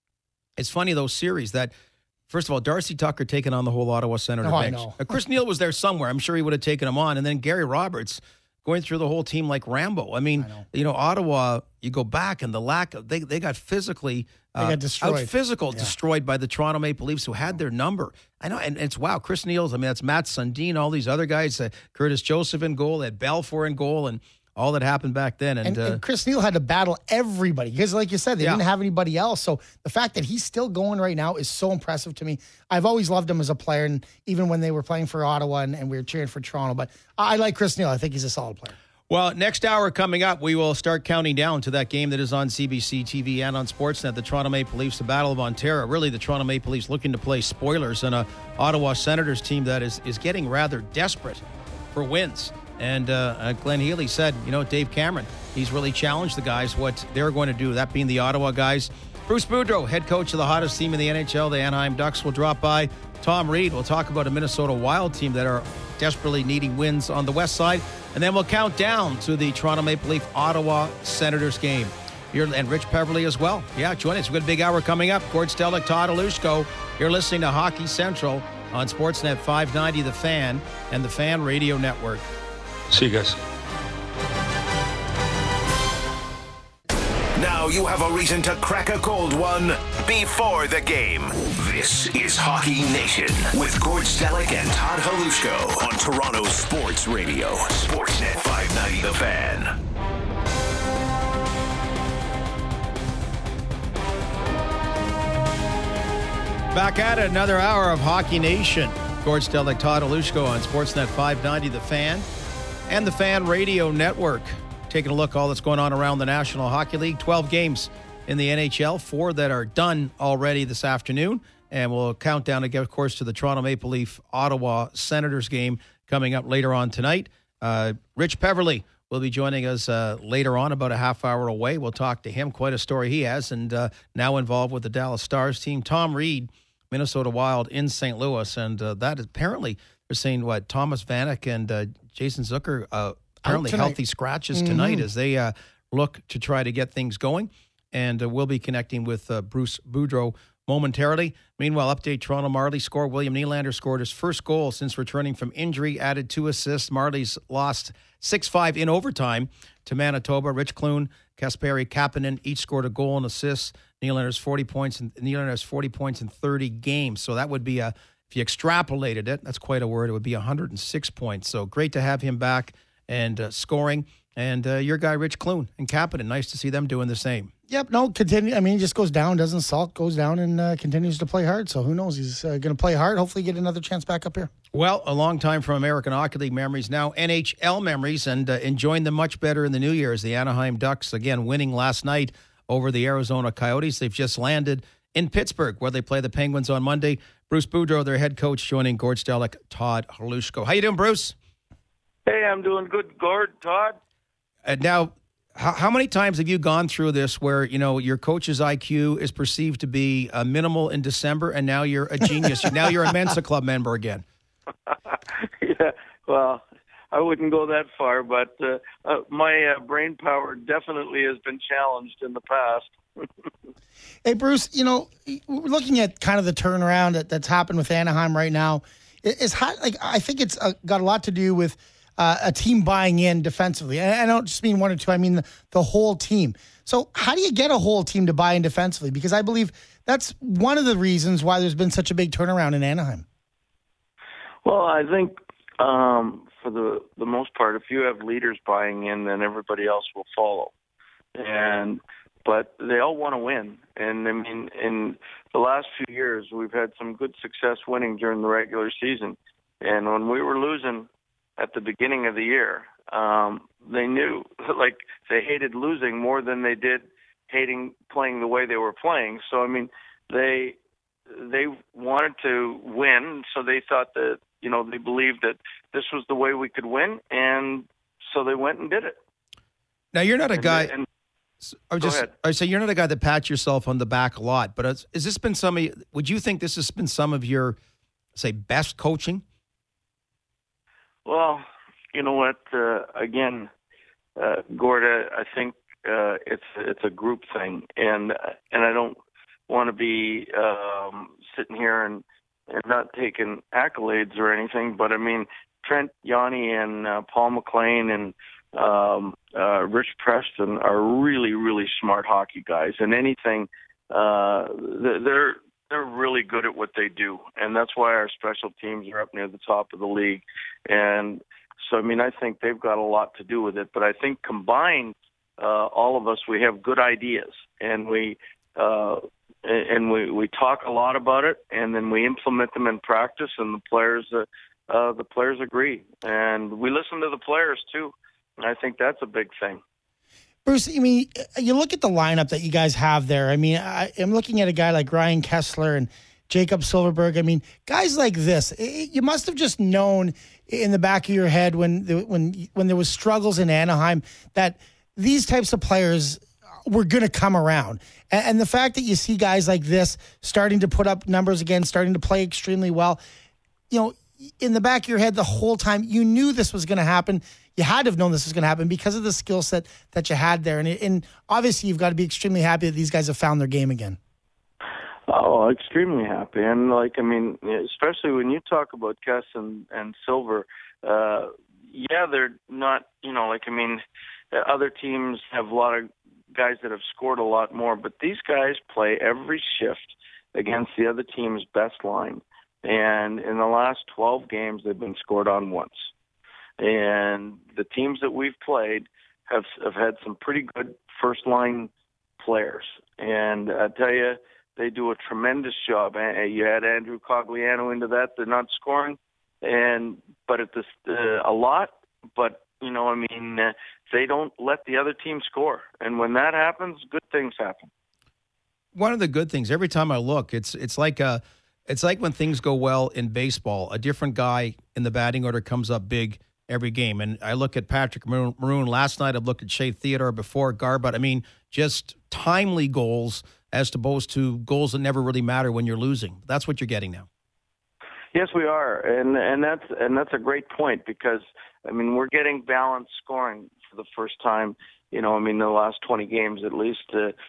It's funny, those series that, first of all, Darcy Tucker taking on the whole Ottawa Senator bench. I know. Chris Neil was there somewhere. I'm sure he would have taken him on. And then Gary Roberts going through the whole team like Rambo. I mean, Ottawa, you go back and the lack of, they got physically destroyed. Destroyed by the Toronto Maple Leafs who had their number. I know, and it's, wow, Chris Neil's, I mean, that's Matt Sundin, all these other guys, Curtis Joseph in goal, Ed Balfour in goal, and all that happened back then. And Chris Neil had to battle everybody because, like you said, they didn't have anybody else. So the fact that he's still going right now is so impressive to me. I've always loved him as a player, and even when they were playing for Ottawa and we were cheering for Toronto. But I like Chris Neil. I think he's a solid player. Well, next hour coming up, we will start counting down to that game that is on CBC TV and on Sportsnet, the Toronto Maple Leafs, the Battle of Ontario. Really, the Toronto Maple Leafs looking to play spoilers in a Ottawa Senators team that is getting rather desperate for wins. And Glenn Healy said, Dave Cameron, he's really challenged the guys what they're going to do, that being the Ottawa guys. Bruce Boudreau, head coach of the hottest team in the NHL, the Anaheim Ducks, will drop by. Tom Reed will talk about a Minnesota Wild team that are desperately needing wins on the west side. And then we'll count down to the Toronto Maple Leaf Ottawa Senators game. And Rich Peverly as well. Yeah, join us. We've got a big hour coming up. Gord Stellick, Todd Alushko. You're listening to Hockey Central on Sportsnet 590 The Fan and the Fan Radio Network. See you guys. Now you have a reason to crack a cold one before the game. This is Hockey Nation with Gord Stellick and Todd Halushko on Toronto Sports Radio. Sportsnet 590 The Fan. Back at it, another hour of Hockey Nation. Gord Stellick, Todd Alushko on Sportsnet 590 The Fan and the Fan Radio Network. Taking a look at all that's going on around the National Hockey League. 12 games in the NHL, 4 that are done already this afternoon. And we'll count down, again, of course, to the Toronto Maple Leaf Ottawa Senators game coming up later on tonight. Rich Peverly will be joining us later on, about a half hour away. We'll talk to him. Quite a story he has, and now involved with the Dallas Stars team. Tom Reed, Minnesota Wild in St. Louis, and that is apparently, they're saying, Thomas Vanek and Jason Zucker apparently healthy scratches tonight as they look to try to get things going. And we'll be connecting with Bruce Boudreau momentarily. Meanwhile, update Toronto Marlies score. William Nylander scored his first goal since returning from injury, added 2 assists. Marlies lost 6-5 in overtime to Manitoba. Rich Clune, Kasperi Kapanen each scored a goal and assist. Nylander has 40 points in 30 games. So that would be if you extrapolated it, that's quite a word, it would be 106 points. So great to have him back and scoring. And your guy, Rich Clune and Kapanen, nice to see them doing the same. Yep, no, continue. I mean, he just goes down, doesn't sulk, goes down and continues to play hard. So who knows? He's going to play hard. Hopefully get another chance back up here. Well, a long time from American Hockey League memories, now NHL memories, and enjoying them much better in the new year as the Anaheim Ducks, again, winning last night over the Arizona Coyotes. They've just landed in Pittsburgh, where they play the Penguins on Monday. Bruce Boudreau, their head coach, joining Gord Stellick, Todd Halushko. How you doing, Bruce? Hey, I'm doing good, Gord, Todd. Now, how many times have you gone through this where, your coach's IQ is perceived to be minimal in December, and now you're a genius? Now you're a Mensa Club member again. Yeah, well, I wouldn't go that far, but my brain power definitely has been challenged in the past. Hey, Bruce, we're looking at kind of the turnaround that's happened with Anaheim right now. I think it's got a lot to do with a team buying in defensively. I don't just mean one or two. I mean the whole team. So how do you get a whole team to buy in defensively? Because I believe that's one of the reasons why there's been such a big turnaround in Anaheim. Well, I think for the most part, if you have leaders buying in, then everybody else will follow. But they all want to win. And, I mean, in the last few years, we've had some good success winning during the regular season. And when we were losing at the beginning of the year, they knew, they hated losing more than they did hating playing the way they were playing. So, I mean, they wanted to win, so they thought that, they believed that this was the way we could win, and so they went and did it. Now, you're not a guy... I say you're not a guy that pats yourself on the back a lot, but has this been would you think this has been some of your, say, best coaching? Well, you know what? Again, Gorda, I think it's a group thing, and I don't want to be sitting here and not taking accolades or anything, but I mean, Trent Yanni and Paul McLean and Rich Preston are really, really smart hockey guys, and anything they're really good at what they do, and that's why our special teams are up near the top of the league. And so, I mean, I think they've got a lot to do with it. But I think combined, all of us, we have good ideas, and we talk a lot about it, and then we implement them in practice, and the players agree, and we listen to the players too. And I think that's a big thing. Bruce, I mean, you look at the lineup that you guys have there. I mean, I'm looking at a guy like Ryan Kessler and Jacob Silfverberg. I mean, guys like this, you must have just known in the back of your head when there was struggles in Anaheim that these types of players were going to come around. And the fact that you see guys like this starting to put up numbers again, starting to play extremely well, in the back of your head the whole time, you knew this was going to happen. You had to have known this was going to happen because of the skill set that you had there. And obviously, you've got to be extremely happy that these guys have found their game again. Oh, extremely happy. And, especially when you talk about Kess and Silver, they're not, other teams have a lot of guys that have scored a lot more, but these guys play every shift against the other team's best line. And in the last 12 games, they've been scored on once. And the teams that we've played have had some pretty good first-line players. And I tell you, they do a tremendous job. You add Andrew Cogliano into that; they're not scoring, but at this a lot. But they don't let the other team score. And when that happens, good things happen. One of the good things, every time I look, it's like when things go well in baseball, a different guy in the batting order comes up big every game. And I look at Patrick Maroon last night. I've looked at Shea Theodore before, Garbutt. I mean, just timely goals as opposed to goals that never really matter when you're losing. That's what you're getting now. Yes, we are, and that's a great point because I mean we're getting balanced scoring for the first time. The last 20 games at least.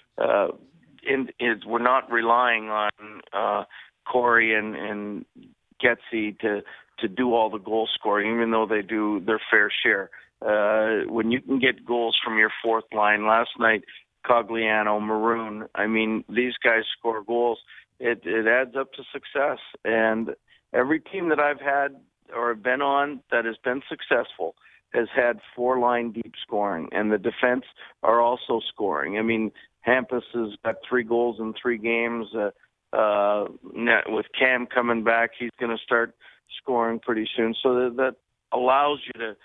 We're not relying on Corey and Getsy to do all the goal scoring, even though they do their fair share. When you can get goals from your fourth line, last night, Cogliano, Maroon, I mean, these guys score goals. It adds up to success. And every team that I've had or have been on that has been successful has had four-line deep scoring, and the defense are also scoring. I mean, Hampus has got 3 goals in 3 games. With Cam coming back, he's going to start scoring pretty soon. So that allows you to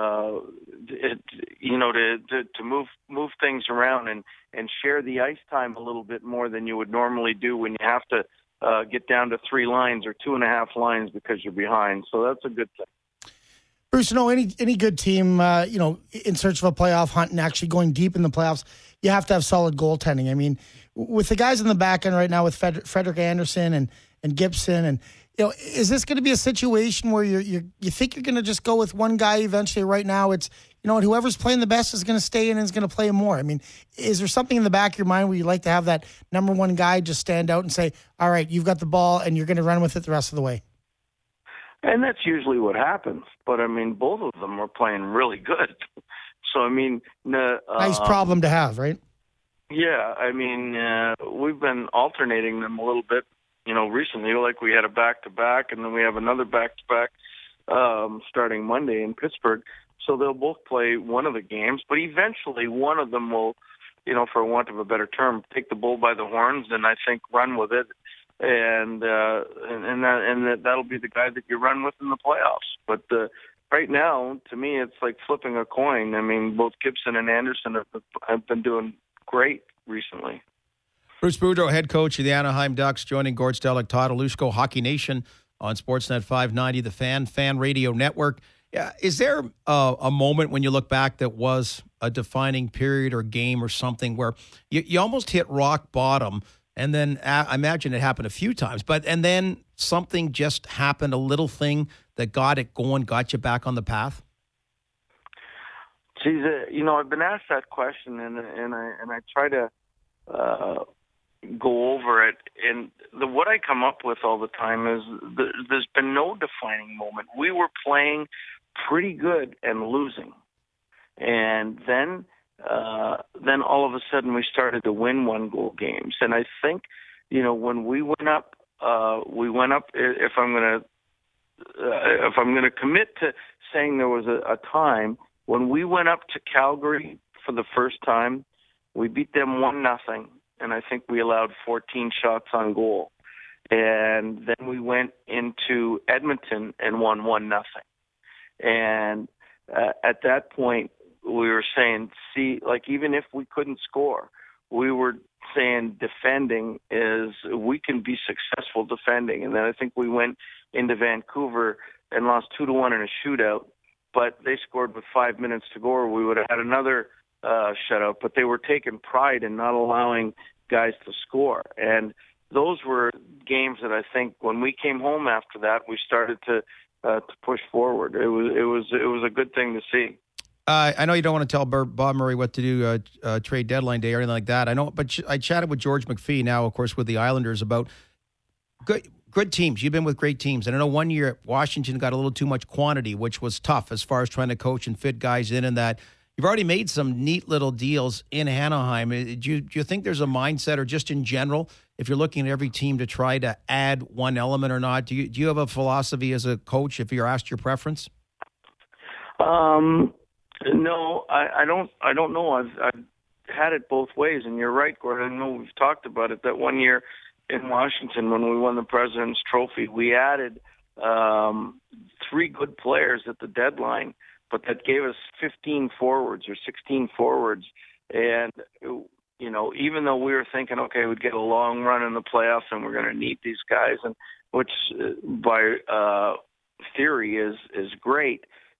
move things around and share the ice time a little bit more than you would normally do when you have to get down to 3 lines or 2.5 lines because you're behind. So that's a good thing. Bruce, any good team, in search of a playoff hunt and actually going deep in the playoffs, you have to have solid goaltending. I mean, with the guys in the back end right now with Frederik Andersen and Gibson, and is this going to be a situation where you think you're going to just go with one guy eventually? Right now, it's whoever's playing the best is going to stay in and is going to play more. I mean, is there something in the back of your mind where you like to have that number one guy just stand out and say, all right, you've got the ball and you're going to run with it the rest of the way? And that's usually what happens. But, I mean, both of them are playing really good. So, I mean... nice problem to have, right? Yeah, I mean, we've been alternating them a little bit, recently. Like we had a back-to-back, and then we have another back-to-back starting Monday in Pittsburgh. So they'll both play one of the games. But eventually one of them will, for want of a better term, take the bull by the horns and I think run with it. And that'll be the guy that you run with in the playoffs. But right now, to me, it's like flipping a coin. I mean, both Gibson and Anderson have been doing great recently. Bruce Boudreau, head coach of the Anaheim Ducks, joining Gord Stellick, Todd Alushko, Hockey Nation on Sportsnet 590, the Fan Radio Network. Yeah, is there a moment when you look back that was a defining period or game or something where you almost hit rock bottom? And then I imagine it happened a few times, and then something just happened, a little thing that got it going, got you back on the path? Geez, I've been asked that question, and I try to go over it. And what I come up with all the time is there's been no defining moment. We were playing pretty good and losing, and then all of a sudden we started to win 1-goal games. And I think, when we went up, if I'm going to commit to saying there was a time when we went up to Calgary for the first time, we beat them 1-0. And I think we allowed 14 shots on goal. And then we went into Edmonton and won 1-0. And at that point, we were saying, even if we couldn't score, we were saying defending is, we can be successful defending. And then I think we went into Vancouver and lost 2-1 in a shootout, but they scored with 5 minutes to go, or we would have had another shutout. But they were taking pride in not allowing guys to score. And those were games that I think when we came home after that, we started to push forward. It was a good thing to see. I know you don't want to tell Bob Murray what to do trade deadline day or anything like that. I know, but I chatted with George McPhee now, of course, with the Islanders about good teams. You've been with great teams. And I know one year Washington got a little too much quantity, which was tough as far as trying to coach and fit guys in, and that you've already made some neat little deals in Anaheim. Do you think there's a mindset, or just in general, if you're looking at every team to try to add one element or not? Do you have a philosophy as a coach if you're asked your preference? No, I don't know. I've had it both ways, and you're right, Gordon. I know we've talked about it, that one year in Washington when we won the President's Trophy, we added 3 good players at the deadline, but that gave us 15 forwards or 16 forwards. And, even though we were thinking, okay, we'd get a long run in the playoffs and we're going to need these guys, and which by theory is great,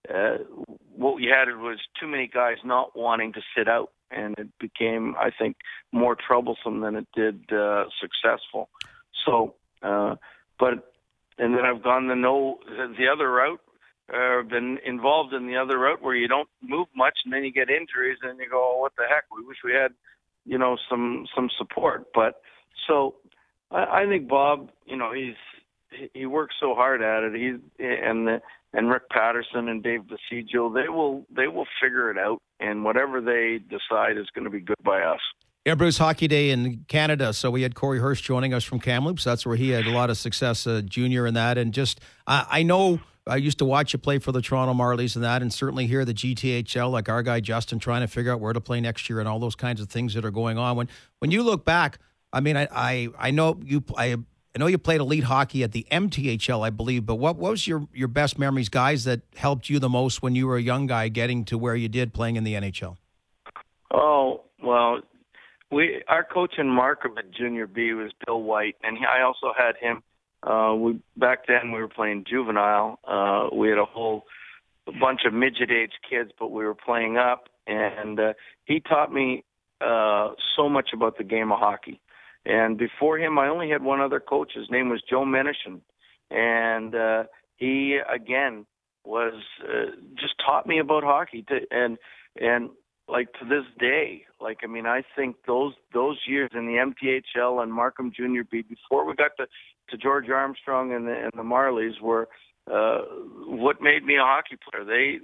what we had was too many guys not wanting to sit out, and it became, I think, more troublesome than it did successful. So, and then I've gone the other route, been involved in the other route where you don't move much and then you get injuries and you go, oh, what the heck? We wish we had, some support. But so I think Bob, he works so hard at it. And Rick Patterson and Dave Basidio, they will figure it out, and whatever they decide is going to be good by us. Yeah, Bruce, Hockey Day in Canada. So we had Corey Hirsch joining us from Kamloops. That's where he had a lot of success, junior in that. And just, I know I used to watch you play for the Toronto Marlies and that, and certainly hear the GTHL, like our guy Justin, trying to figure out where to play next year and all those kinds of things that are going on. When you look back, I mean, I know you played elite hockey at the MTHL, I believe, but what was your best memories, guys, that helped you the most when you were a young guy getting to where you did playing in the NHL? Oh, well, our coach in Markham at Junior B was Bill White, and I also had him. Back then we were playing juvenile. We had a whole bunch of midget age kids, but we were playing up, and he taught me so much about the game of hockey. And before him, I only had one other coach. His name was Joe Minishin, and he again was just taught me about hockey. And like to this day, I think those years in the MTHL and Markham Junior B before we got to George Armstrong and the Marlies were what made me a hockey player. They,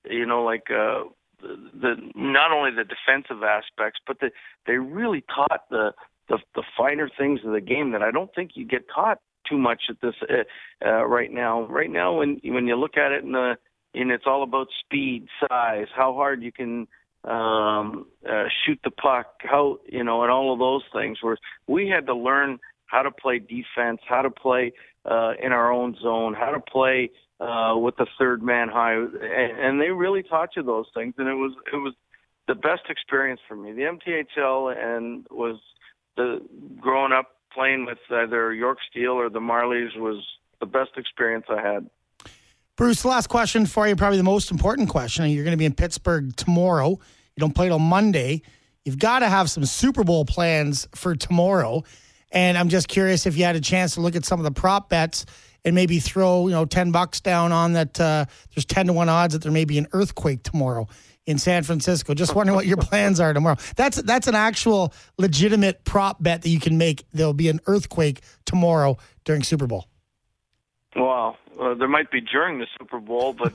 the not only the defensive aspects, but they really taught the finer things of the game that I don't think you get taught too much at this right now. Right now, when you look at it and it's all about speed, size, how hard you can shoot the puck, how and all of those things. Where we had to learn how to play defense, how to play in our own zone, how to play with the third man high, and they really taught you those things, and it was the best experience for me. The MTHL and was growing up playing with either York Steel or the Marlies was the best experience I had. Bruce, last question for you, probably the most important question. You're going to be in Pittsburgh tomorrow. You don't play till Monday. You've got to have some Super Bowl plans for tomorrow. And I'm just curious if you had a chance to look at some of the prop bets and maybe throw, $10 down on that. There's 10-1 odds that there may be an earthquake tomorrow in San Francisco. Just wondering what your plans are tomorrow. That's an actual legitimate prop bet that you can make. There'll be an earthquake tomorrow during Super Bowl. Well, there might be during the Super Bowl, but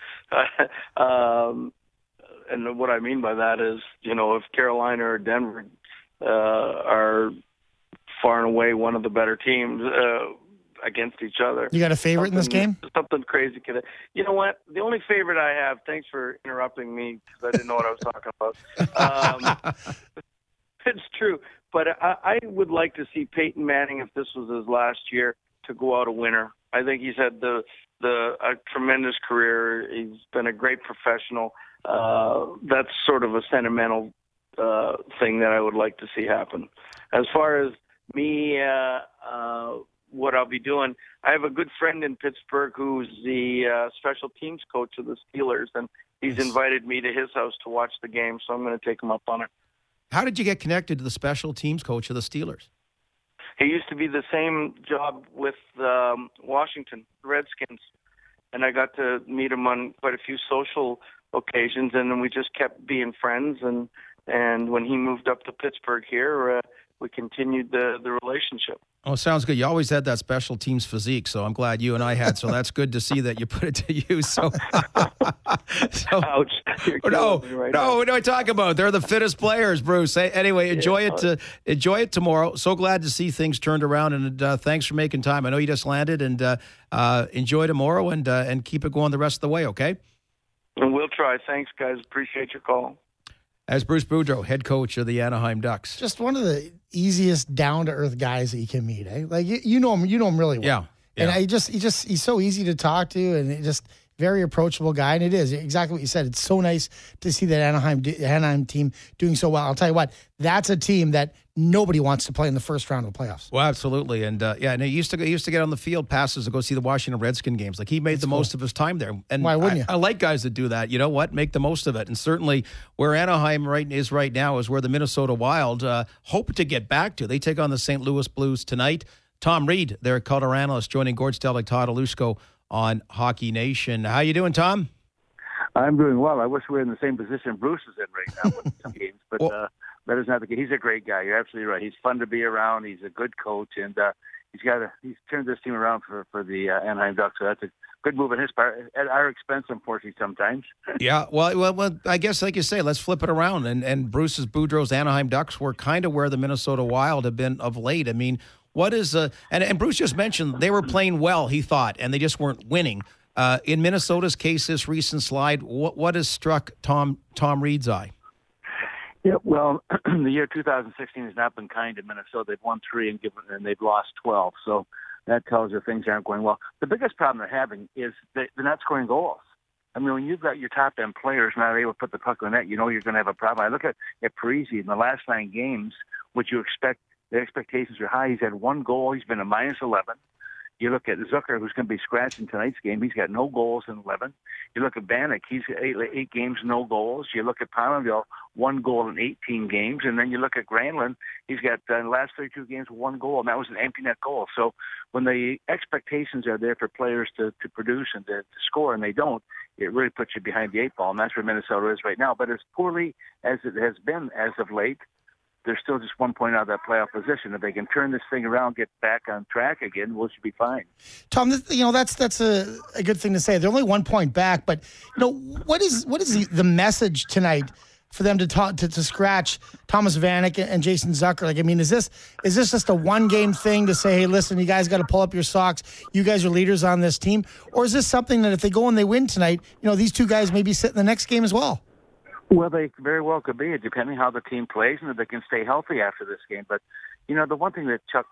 and what I mean by that is, if Carolina or Denver are far and away one of the better teams against each other. You got a favorite in this game? Something crazy could. You know what? The only favorite I have. Thanks for interrupting me because I didn't know what I was talking about. It's true, but I would like to see Peyton Manning, if this was his last year, to go out a winner. I think he's had a tremendous career. He's been a great professional. That's sort of a sentimental thing that I would like to see happen. As far as me, what I'll be doing, I have a good friend in Pittsburgh who's the special teams coach of the Steelers, and he's invited me to his house to watch the game, so I'm going to take him up on it. How did you get connected to the special teams coach of the Steelers? He used to be the same job with Washington Redskins, and I got to meet him on quite a few social occasions, and then we just kept being friends, and when he moved up to Pittsburgh here, we continued the relationship. Oh, sounds good. You always had that special teams physique, so I'm glad you and I had. So that's good to see that you put it to use. So, ouch! No, what do I talk about? They're the fittest players, Bruce. Anyway, enjoy it tomorrow. So glad to see things turned around, and thanks for making time. I know you just landed, and enjoy tomorrow, and keep it going the rest of the way. Okay. And we'll try. Thanks, guys. Appreciate your call. As Bruce Boudreau, head coach of the Anaheim Ducks. Just one of the easiest down-to-earth guys that you can meet, eh? Like, you know him really well. Yeah. And he's so easy to talk to, and very approachable guy, and it is exactly what you said. It's so nice to see that Anaheim team doing so well. I'll tell you what, that's a team that nobody wants to play in the first round of the playoffs. Well, absolutely, and and he used to get on the field passes to go see the Washington Redskin games. Like he made the most of his time there. And why wouldn't you? I like guys that do that. You know what? Make the most of it. And certainly where Anaheim is right now is where the Minnesota Wild hope to get back to. They take on the St. Louis Blues tonight. Tom Reed, their color analyst, joining Gord Stellick, Todd Alushko on Hockey Nation. How you doing, Tom? I'm doing well. I wish we were in the same position Bruce is in right now with some games, but that is not the case. He's a great guy. You're absolutely right. He's fun to be around. He's a good coach, and he's turned this team around for the Anaheim Ducks. So that's a good move on his part at our expense, unfortunately, sometimes. Yeah, well, I guess like you say, let's flip it around. And Bruce's Boudreaux's Anaheim Ducks were kind of where the Minnesota Wild have been of late. I mean, what is and Bruce just mentioned they were playing well, he thought, and they just weren't winning. In Minnesota's case, this recent slide, what has struck Tom Reed's eye? Yeah, well, the year 2016 has not been kind to Minnesota. They've won 3 and they've lost 12. So that tells you things aren't going well. The biggest problem they're having is they're not scoring goals. I mean, when you've got your top end players not able to put the puck in the net, you know you're going to have a problem. I look at Parise in the last 9 games, which you expect. The expectations are high. He's had 1 goal. He's been a -11. You look at Zucker, who's going to be scratched in tonight's game. He's got no goals in 11. You look at Bannock. He's 8 games, no goals. You look at Pominville, 1 goal in 18 games. And then you look at Granlund. He's got in the last 32 games, 1 goal, and that was an empty net goal. So when the expectations are there for players to produce and to score, and they don't, it really puts you behind the 8 ball, and that's where Minnesota is right now. But as poorly as it has been as of late, they're still just 1 point out of that playoff position. If they can turn this thing around, get back on track again, we should be fine. Tom, that's a good thing to say. They're only 1 point back, but what is the message tonight for them to scratch Thomas Vanek and Jason Zucker? Like, I mean, is this just a 1-game thing to say, hey, listen, you guys got to pull up your socks. You guys are leaders on this team, or is this something that if they go and they win tonight, these 2 guys maybe sit in the next game as well? Well, they very well could be, depending how the team plays and if they can stay healthy after this game. But, the one thing that Chuck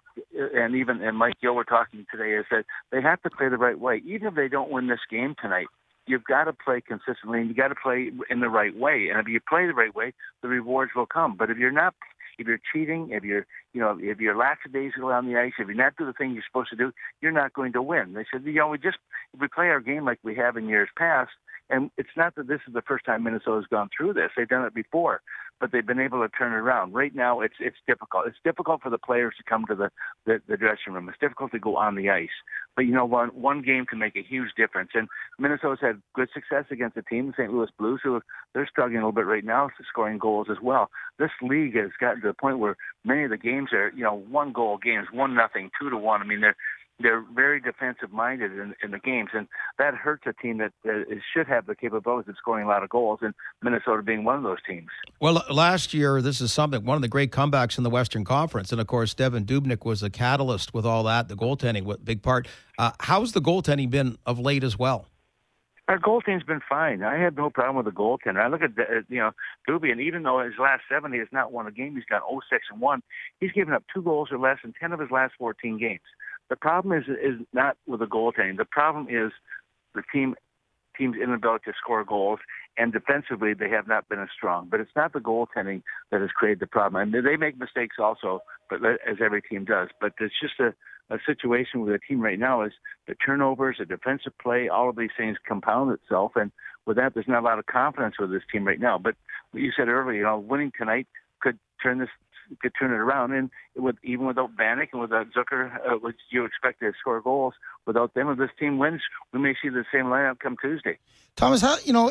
and Mike Gill were talking today is that they have to play the right way. Even if they don't win this game tonight, you've got to play consistently and you got to play in the right way. And if you play the right way, the rewards will come. But if you're not, if you're cheating, if you're lackadaisical on the ice, if you're not doing the thing you're supposed to do, you're not going to win. They said, if we play our game like we have in years past, and it's not that this is the first time Minnesota's gone through this. They've done it before, but they've been able to turn it around. Right now, it's difficult. It's difficult for the players to come to the dressing room. It's difficult to go on the ice. But one game can make a huge difference. And Minnesota's had good success against a team, the St. Louis Blues, who they're struggling a little bit right now to scoring goals as well. This league has gotten to the point where many of the games are 1-goal games, 1-0, 2-1. I mean, they're very defensive-minded in the games, and that hurts a team that should have the capabilities of scoring a lot of goals, and Minnesota being one of those teams. Well, last year, this is one of the great comebacks in the Western Conference, and, of course, Devan Dubnyk was a catalyst with all that, the goaltending, a big part. How's the goaltending been of late as well? Our goaltending's been fine. I have no problem with the goaltender. I look at Dubé, and even though his last 7 he has not won a game, he's got 0-6-1. He's given up 2 goals or less in 10 of his last 14 games. The problem is not with the goaltending. The problem is the team's inability to score goals, and defensively they have not been as strong. But it's not the goaltending that has created the problem. I mean, they make mistakes also, but as every team does. But it's just a situation with the team right now is the turnovers, the defensive play, all of these things compound itself. And with that, there's not a lot of confidence with this team right now. But what you said earlier, winning tonight could turn it around. And even without Bannock and without Zucker, which you expect to score goals, without them, if this team wins, we may see the same lineup come Tuesday. Thomas,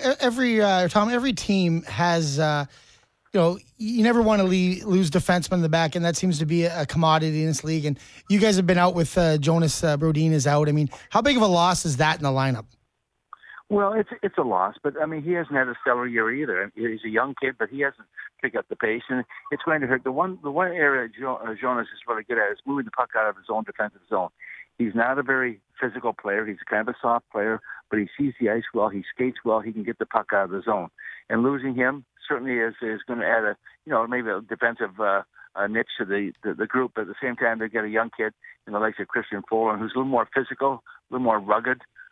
every team has, you never want to lose defensemen in the back, and that seems to be a commodity in this league. And you guys have been out with Jonas Brodin is out. I mean, how big of a loss is that in the lineup? Well, it's a loss, but I mean, he hasn't had a stellar year either. He's a young kid, but he hasn't picked up the pace, and it's going to hurt. The one area Jonas is really good at is moving the puck out of his own defensive zone. He's not a very physical player. He's kind of a soft player, but he sees the ice well. He skates well. He can get the puck out of the zone. And losing him certainly is going to add maybe a defensive niche to the group. But at the same time, they get a young kid in the likes of Christian Folin, who's a little more physical, a little more rugged.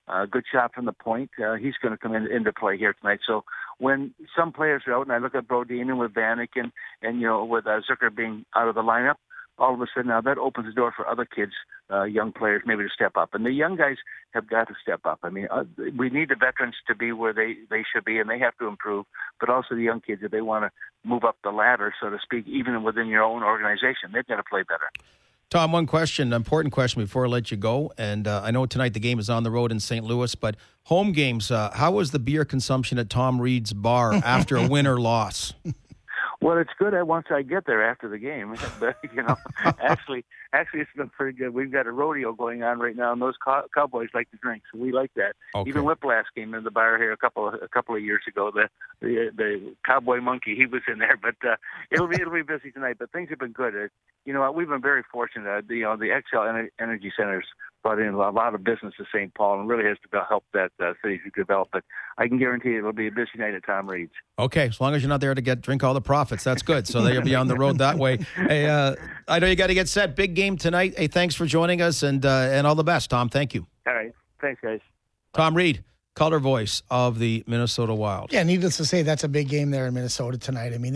a good shot from the point, he's going to come into play here tonight. So when some players are out, and I look at Brodin and with Vanek and with Zucker being out of the lineup, all of a sudden now that opens the door for other kids, young players maybe to step up. And the young guys have got to step up. I mean, we need the veterans to be where they should be, and they have to improve. But also the young kids, if they want to move up the ladder, so to speak, even within your own organization, they've got to play better. Tom, one question, important question before I let you go. And I know tonight the game is on the road in St. Louis, but home games, how was the beer consumption at Tom Reed's bar after a win or loss? Well, it's good once I get there after the game. But, actually, it's been pretty good. We've got a rodeo going on right now, and those cowboys like to drink, so we like that. Okay. Even Whiplash came into the bar here a couple of years ago. The cowboy monkey, he was in there. But it'll be busy tonight. But things have been good. We've been very fortunate. The XL Energy Centers brought in a lot of business to St. Paul and really has helped that city to develop. But I can guarantee it'll be a busy night at Tom Reed's. Okay, as long as you're not there to drink all the profits, that's good. So they'll be on the road that way. Hey, I know you got to get set. Big game tonight. Hey, thanks for joining us, and all the best, Tom. Thank you. All right. Thanks, guys. Tom Reed, color voice of the Minnesota Wild. Yeah, needless to say, that's a big game there in Minnesota tonight. I mean,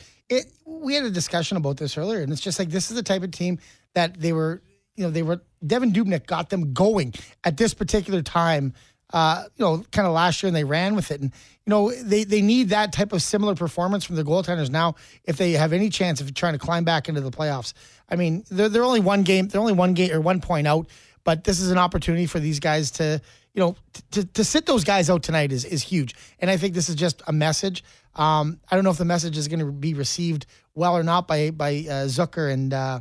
we had a discussion about this earlier, and it's just like this is the type of team that they were Devin Dubnyk got them going at this particular time, kind of last year, and they ran with it. And, they need that type of similar performance from their goaltenders now if they have any chance of trying to climb back into the playoffs. I mean, they're only one game or 1 point out, but this is an opportunity for these guys to sit those guys out tonight is huge. And I think this is just a message. I don't know if the message is going to be received well or not by Zucker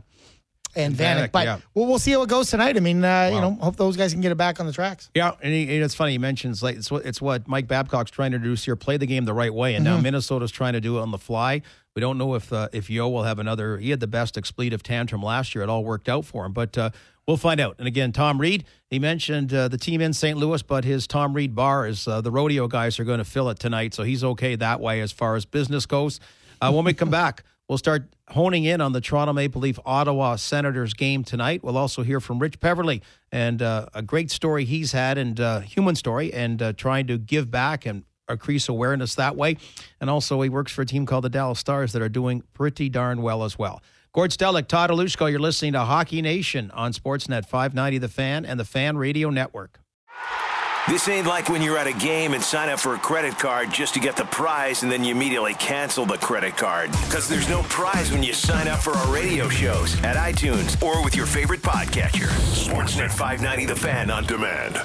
and Vanek, but we'll see how it goes tonight. I mean, hope those guys can get it back on the tracks. Yeah, and it's funny he mentions it's what Mike Babcock's trying to do here, play the game the right way, and now Minnesota's trying to do it on the fly. We don't know if Yo will have another. He had the best expletive tantrum last year. It all worked out for him, but we'll find out. And again, Tom Reed, he mentioned the team in St. Louis, but his Tom Reed bar is the rodeo guys are going to fill it tonight, so he's okay that way as far as business goes. When we come back, we'll start honing in on the Toronto Maple Leaf Ottawa Senators game tonight. We'll also hear from Rich Peverley and a great story he's had and human story and trying to give back and increase awareness that way. And also he works for a team called the Dallas Stars that are doing pretty darn well as well. Gord Stellick, Todd Alushko, you're listening to Hockey Nation on Sportsnet 590 The Fan and the Fan Radio Network. This ain't like when you're at a game and sign up for a credit card just to get the prize and then you immediately cancel the credit card. Because there's no prize when you sign up for our radio shows at iTunes or with your favorite podcatcher. Sportsnet 590 The Fan on demand.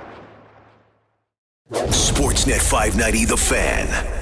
Sportsnet 590 The Fan.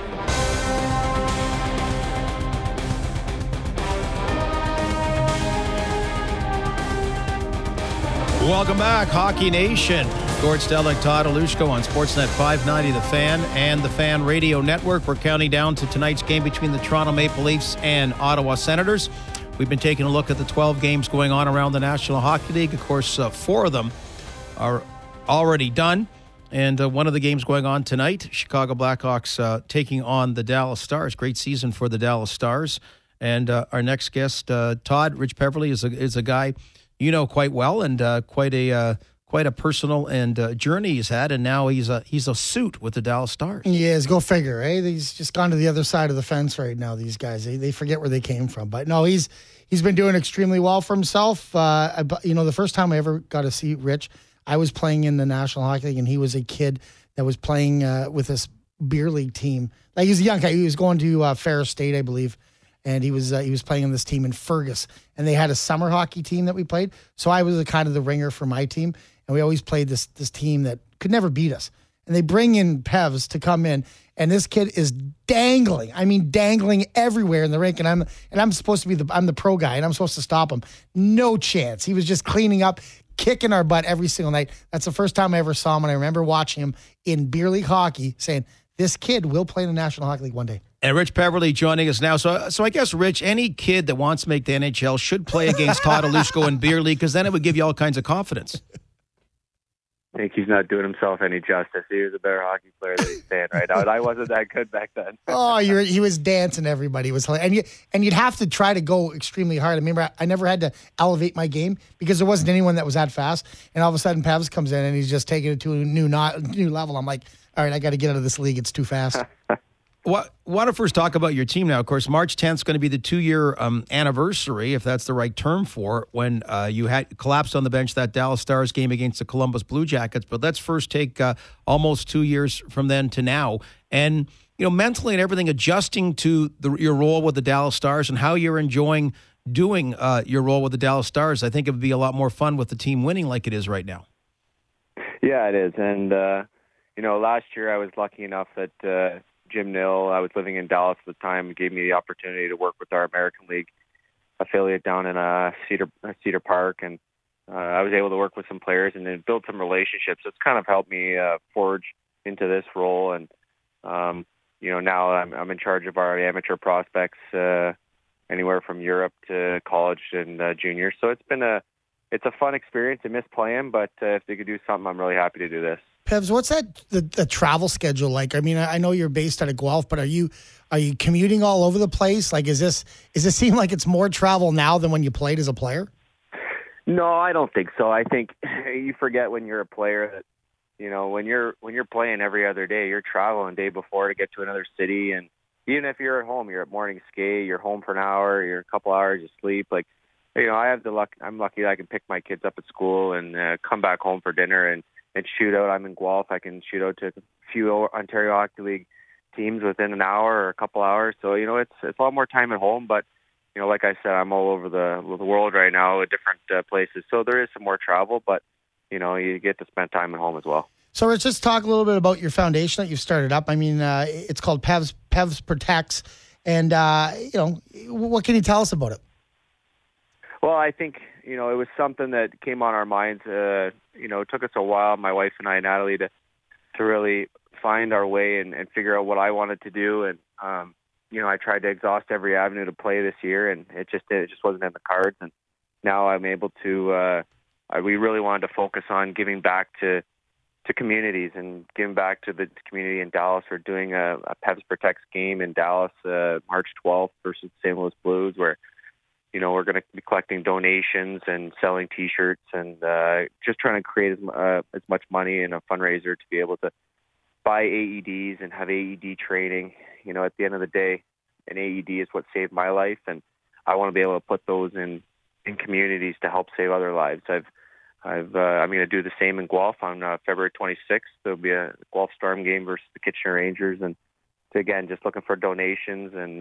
Welcome back, Hockey Nation. Gord Stellick, Todd Alushko on Sportsnet 590 The Fan and the Fan Radio Network. We're counting down to tonight's game between the Toronto Maple Leafs and Ottawa Senators. We've been taking a look at the 12 games going on around the National Hockey League. Of course, 4 of them are already done. And one of the games going on tonight, Chicago Blackhawks taking on the Dallas Stars. Great season for the Dallas Stars. And our next guest, Todd, Rich Peverley, is a guy you know quite well and quite a personal and journey he's had, and now he's a suit with the Dallas Stars. Yes, go figure, eh? He's just gone to the other side of the fence right now. These guys, they forget where they came from, but no, he's been doing extremely well for himself. The first time I ever got to see Rich, I was playing in the National Hockey League, and he was a kid that was playing with this beer league team. Like, he was a young guy. He was going to Ferris State, I believe. And he was playing on this team in Fergus, and they had a summer hockey team that we played. So I was kind of the ringer for my team, and we always played this team that could never beat us. And they bring in Pevs to come in, and this kid is dangling. I mean, dangling everywhere in the rink. And I'm supposed to be I'm the pro guy, and I'm supposed to stop him. No chance. He was just cleaning up, kicking our butt every single night. That's the first time I ever saw him, and I remember watching him in beer league hockey, saying, "This kid will play in the National Hockey League one day." And Rich Peverley joining us now. So I guess, Rich, any kid that wants to make the NHL should play against Todd Alushko in beer league, because then it would give you all kinds of confidence. think he's not doing himself any justice. He was a better hockey player than he's saying right now. And I wasn't that good back then. He was dancing. Everybody was hilarious. And you'd have to try to go extremely hard. I remember I never had to elevate my game because there wasn't anyone that was that fast. And all of a sudden, Pevs comes in and he's just taking it to a new level. I'm like, all right, I got to get out of this league. It's too fast. Want to first talk about your team now. Of course, March 10th is going to be the 2-year anniversary, if that's the right term for it, when you had collapsed on the bench that Dallas Stars game against the Columbus Blue Jackets. But let's first take almost 2 years from then to now. And, mentally and everything, adjusting to your role with the Dallas Stars and how you're enjoying doing your role with the Dallas Stars. I think it would be a lot more fun with the team winning like it is right now. Yeah, it is. And, last year I was lucky enough that Jim Nill, I was living in Dallas at the time, gave me the opportunity to work with our American League affiliate down in Cedar Park, and I was able to work with some players and then build some relationships. It's kind of helped me forge into this role, and now I'm in charge of our amateur prospects, anywhere from Europe to college and junior. So it's a fun experience. I miss playing, but if they could do something, I'm really happy to do this. Pevs, what's the travel schedule like? I mean, I know you're based out of Guelph, but are you commuting all over the place? Like, is this seem like it's more travel now than when you played as a player? No, I don't think so. I think you forget when you're a player that, when you're playing every other day, you're traveling day before to get to another city, and even if you're at home, you're at morning skate, you're home for an hour, you're a couple hours of sleep. Like, I have the luck. I'm lucky that I can pick my kids up at school and come back home for dinner and shoot out. I'm in Guelph. I can shoot out to a few Ontario Hockey League teams within an hour or a couple hours. So, it's a lot more time at home. But, like I said, I'm all over the world right now at different places. So there is some more travel, but, you get to spend time at home as well. So let's just talk a little bit about your foundation that you've started up. I mean, it's called Pevs Protects. And, what can you tell us about it? Well, I think, it was something that came on our minds. It took us a while, my wife and I, Natalie, to really find our way and figure out what I wanted to do. And, I tried to exhaust every avenue to play this year, and it just wasn't in the cards. And now I'm able to, we really wanted to focus on giving back to communities and giving back to the community in Dallas. We're doing a Pevs Protects game in Dallas, March 12th versus St. Louis Blues, where we're going to be collecting donations and selling T-shirts and just trying to create as much money in a fundraiser to be able to buy AEDs and have AED training. At the end of the day, an AED is what saved my life, and I want to be able to put those in communities to help save other lives. I'm going to do the same in Guelph on February 26th. There'll be a Guelph Storm game versus the Kitchener Rangers, and again, just looking for donations and.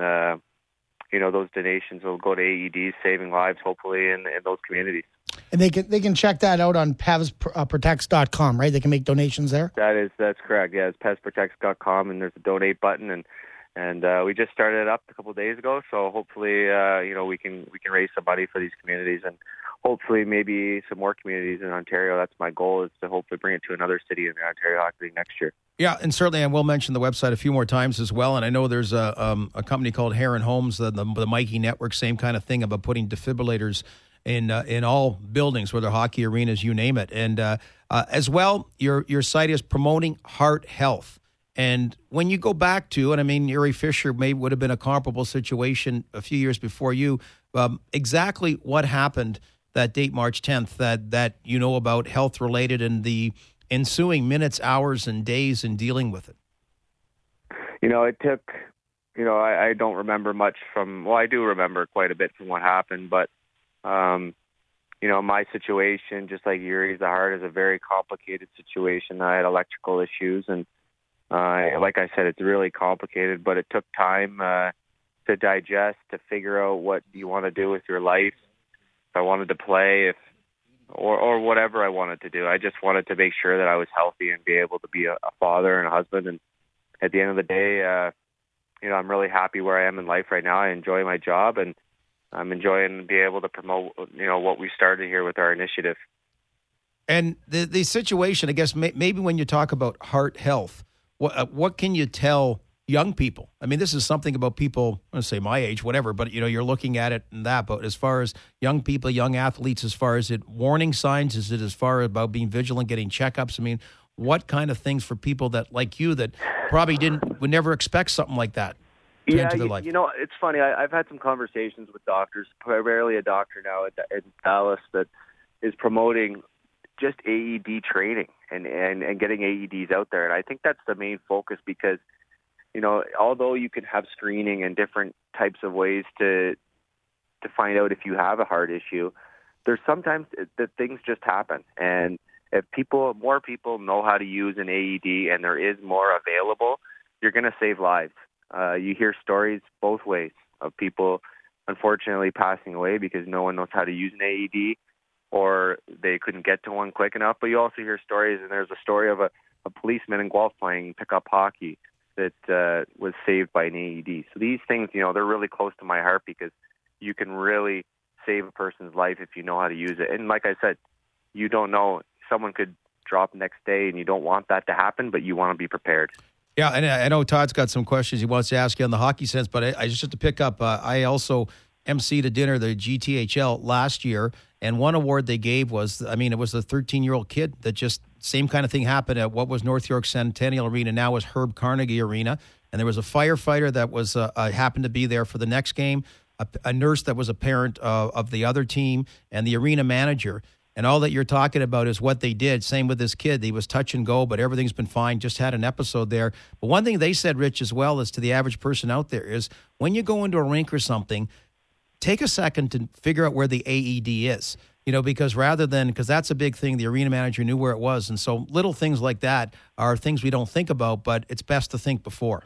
Those donations will go to AEDs, saving lives, hopefully, in those communities. And they can check that out on PevsProtects.com, right? They can make donations there? That's correct. Yeah, it's PevsProtects.com, and there's a donate button, and we just started it up a couple of days ago. So hopefully, we can raise some money for these communities, and hopefully maybe some more communities in Ontario. That's my goal, is to hopefully bring it to another city in the Ontario Hockey League next year. Yeah, and certainly I will mention the website a few more times as well. And I know there's a company called Heron Homes, the Mikey Network, same kind of thing about putting defibrillators in all buildings, whether hockey arenas, you name it. And as well, your site is promoting heart health. And when you go back to, and I mean, Uri Fisher would have been a comparable situation a few years before you, exactly what happened that date, March 10th, that about health-related and the ensuing minutes, hours, and days in dealing with it? It took, I don't remember much I do remember quite a bit from what happened, but, my situation, just like Yuri's, the heart is a very complicated situation. I had electrical issues, and like I said, it's really complicated, but it took time to digest, to figure out what you want to do with your life. If I wanted to play, or whatever I wanted to do. I just wanted to make sure that I was healthy and be able to be a father and a husband. And at the end of the day, I'm really happy where I am in life right now. I enjoy my job, and I'm enjoying being able to promote, what we started here with our initiative. And the situation, I guess, maybe when you talk about heart health, what can you tell young people. I mean, this is something about people, I want to say my age, whatever, but, you're looking at it and that. But as far as young people, young athletes, as far as it warning signs, is it as far about being vigilant, getting checkups? I mean, what kind of things for people that, like you, that probably would never expect something like that to enter their life? It's funny. I've had some conversations with doctors, primarily a doctor now in Dallas that is promoting just AED training and getting AEDs out there. And I think that's the main focus because, although you can have screening and different types of ways to find out if you have a heart issue, there's sometimes that things just happen. And if more people know how to use an AED and there is more available, you're going to save lives. You hear stories both ways of people, unfortunately, passing away because no one knows how to use an AED or they couldn't get to one quick enough. But you also hear stories, and there's a story of a policeman in Guelph playing pickup hockey that was saved by an AED. So these things, they're really close to my heart because you can really save a person's life if you know how to use it. And like I said, you don't know. Someone could drop next day, and you don't want that to happen, but you want to be prepared. Yeah, and I know Todd's got some questions he wants to ask you on the hockey sense, but I just have to pick up. I also emceed a dinner, the GTHL, last year, and one award they gave was, it was a 13-year-old kid that just, same kind of thing happened at what was North York Centennial Arena, now is Herb Carnegie Arena, and there was a firefighter that was happened to be there for the next game, a nurse that was a parent of the other team, and the arena manager. And all that you're talking about is what they did. Same with this kid. He was touch and go, but everything's been fine. Just had an episode there. But one thing they said, Rich, as well, as to the average person out there is when you go into a rink or something, take a second to figure out where the AED is. Because because that's a big thing. The arena manager knew where it was. And so little things like that are things we don't think about, but it's best to think before.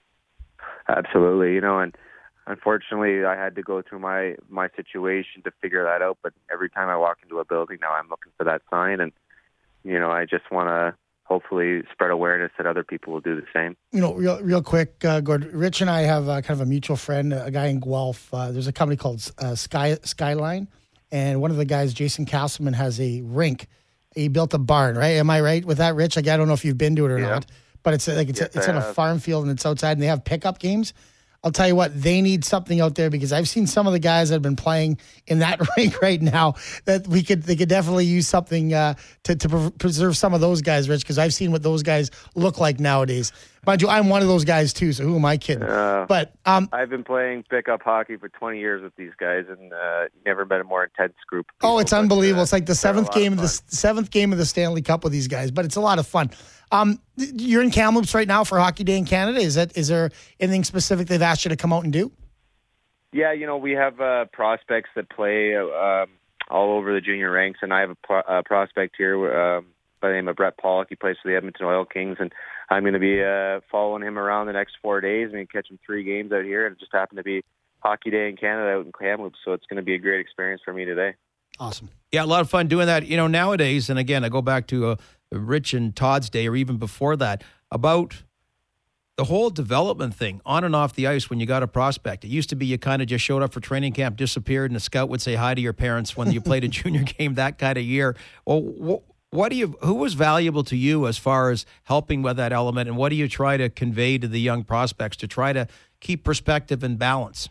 Absolutely. And unfortunately, I had to go through my situation to figure that out. But every time I walk into a building now, I'm looking for that sign. And, I just want to hopefully spread awareness that other people will do the same. Real quick, Gord, Rich and I have kind of a mutual friend, a guy in Guelph. There's a company called Skyline. And one of the guys, Jason Castleman, has a rink. He built a barn, right? Am I right with that, Rich? I don't know if you've been to it or not. But it's in a farm field and it's outside and they have pickup games. I'll tell you what, they need something out there because I've seen some of the guys that have been playing in that rink right now that they could definitely use something to preserve some of those guys, Rich, because I've seen what those guys look like nowadays. Mind you, I'm one of those guys too, so who am I kidding? But I've been playing pickup hockey for 20 years with these guys, and never been a more intense group of people. Oh, it's unbelievable! It's like the seventh game of the Stanley Cup with these guys, but it's a lot of fun. You're in Kamloops right now for Hockey Day in Canada. Is there anything specific they've asked you to come out and do? Yeah, we have prospects that play all over the junior ranks, and I have a prospect here by the name of Brett Pollock. He plays for the Edmonton Oil Kings, and I'm going to be following him around the next 4 days. I'm going to catch him 3 games out here, and it just happened to be Hockey Day in Canada out in Kamloops, so it's going to be a great experience for me today. Awesome. Yeah, a lot of fun doing that. Nowadays, and again, I go back to Rich and Todd's day or even before that, about the whole development thing on and off the ice when you got a prospect. It used to be you kind of just showed up for training camp, disappeared, and a scout would say hi to your parents when you played a junior game that kind of year. Well, who was valuable to you as far as helping with that element, and what do you try to convey to the young prospects to try to keep perspective and balance?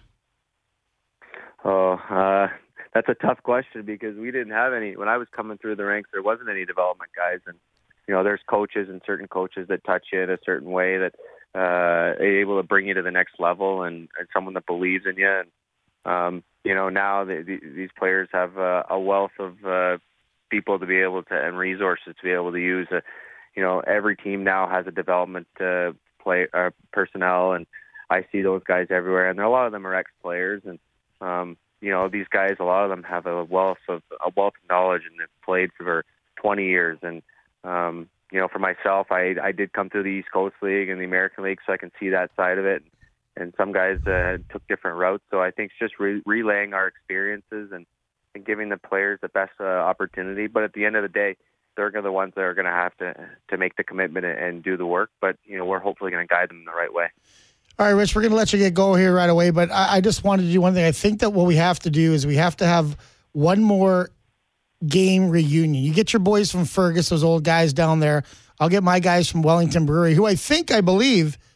That's a tough question because we didn't have any. When I was coming through the ranks, there wasn't any development guys. And, there's coaches and certain coaches that touch you in a certain way that are able to bring you to the next level and someone that believes in you. And, now these players have a wealth of people to be able to and resources to be able to use. Every team now has a development personnel, and I see those guys everywhere. And a lot of them are ex-players, and these guys, a lot of them have a wealth of knowledge and have played for 20 years. And for myself, I did come through the East Coast League and the American League, so I can see that side of it. And some guys took different routes. So I think it's just relaying our experiences and giving the players the best opportunity. But at the end of the day, they're the ones that are going to have to make the commitment and do the work. But, we're hopefully going to guide them in the right way. All right, Rich, we're going to let you get going here right away. But I just wanted to do one thing. I think that what we have to do is we have to have one more game reunion. You get your boys from Fergus, those old guys down there. I'll get my guys from Wellington Brewery, who I believe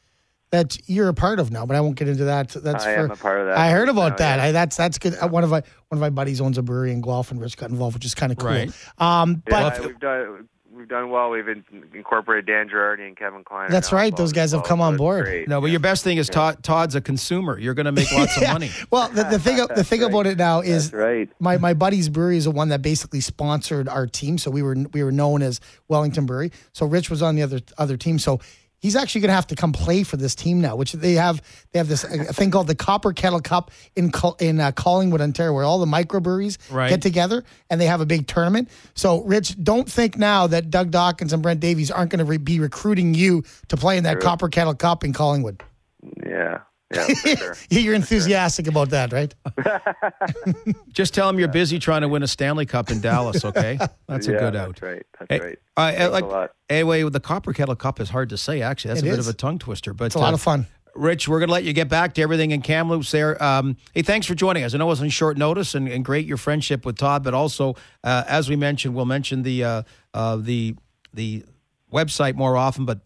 that you're a part of now, but I won't get into that. That's I am a part of that. I heard about now, that. yeah. That's good. One of my buddies owns a brewery in Guelph, and Rich got involved, which is kind of cool. Right. But we've done well. We've incorporated Dan Girardi and Kevin Kleiner. that's right. Those guys have come on board. Great. No, but your best thing is Todd's a consumer. You're going to make lots of money. Well, the thing about it now is That's right. my buddy's brewery is the one that basically sponsored our team, so we were known as Wellington Brewery. So Rich was on the other team, so he's actually going to have to come play for this team now, which they have this thing called the Copper Kettle Cup in Collingwood, Ontario, where all the microbreweries get together and they have a big tournament. So, Rich, don't think now that Doug Dawkins and Brent Davies aren't going to be recruiting you to play in that Copper Kettle Cup in Collingwood. Yeah, for sure. You're enthusiastic about that, right? Just tell him you're busy trying to win a Stanley Cup in Dallas, okay? That's a good out. That's right. That's Hey, right. Thanks a lot. Anyway, the Copper Kettle Cup is hard to say, actually. That's It a bit is. of a tongue twister. But It's a lot of fun. Rich, we're going to let you get back to everything in Kamloops there. Hey, thanks for joining us. I know it was on short notice and great your friendship with Todd, but also, as we mentioned, we'll mention the website more often, but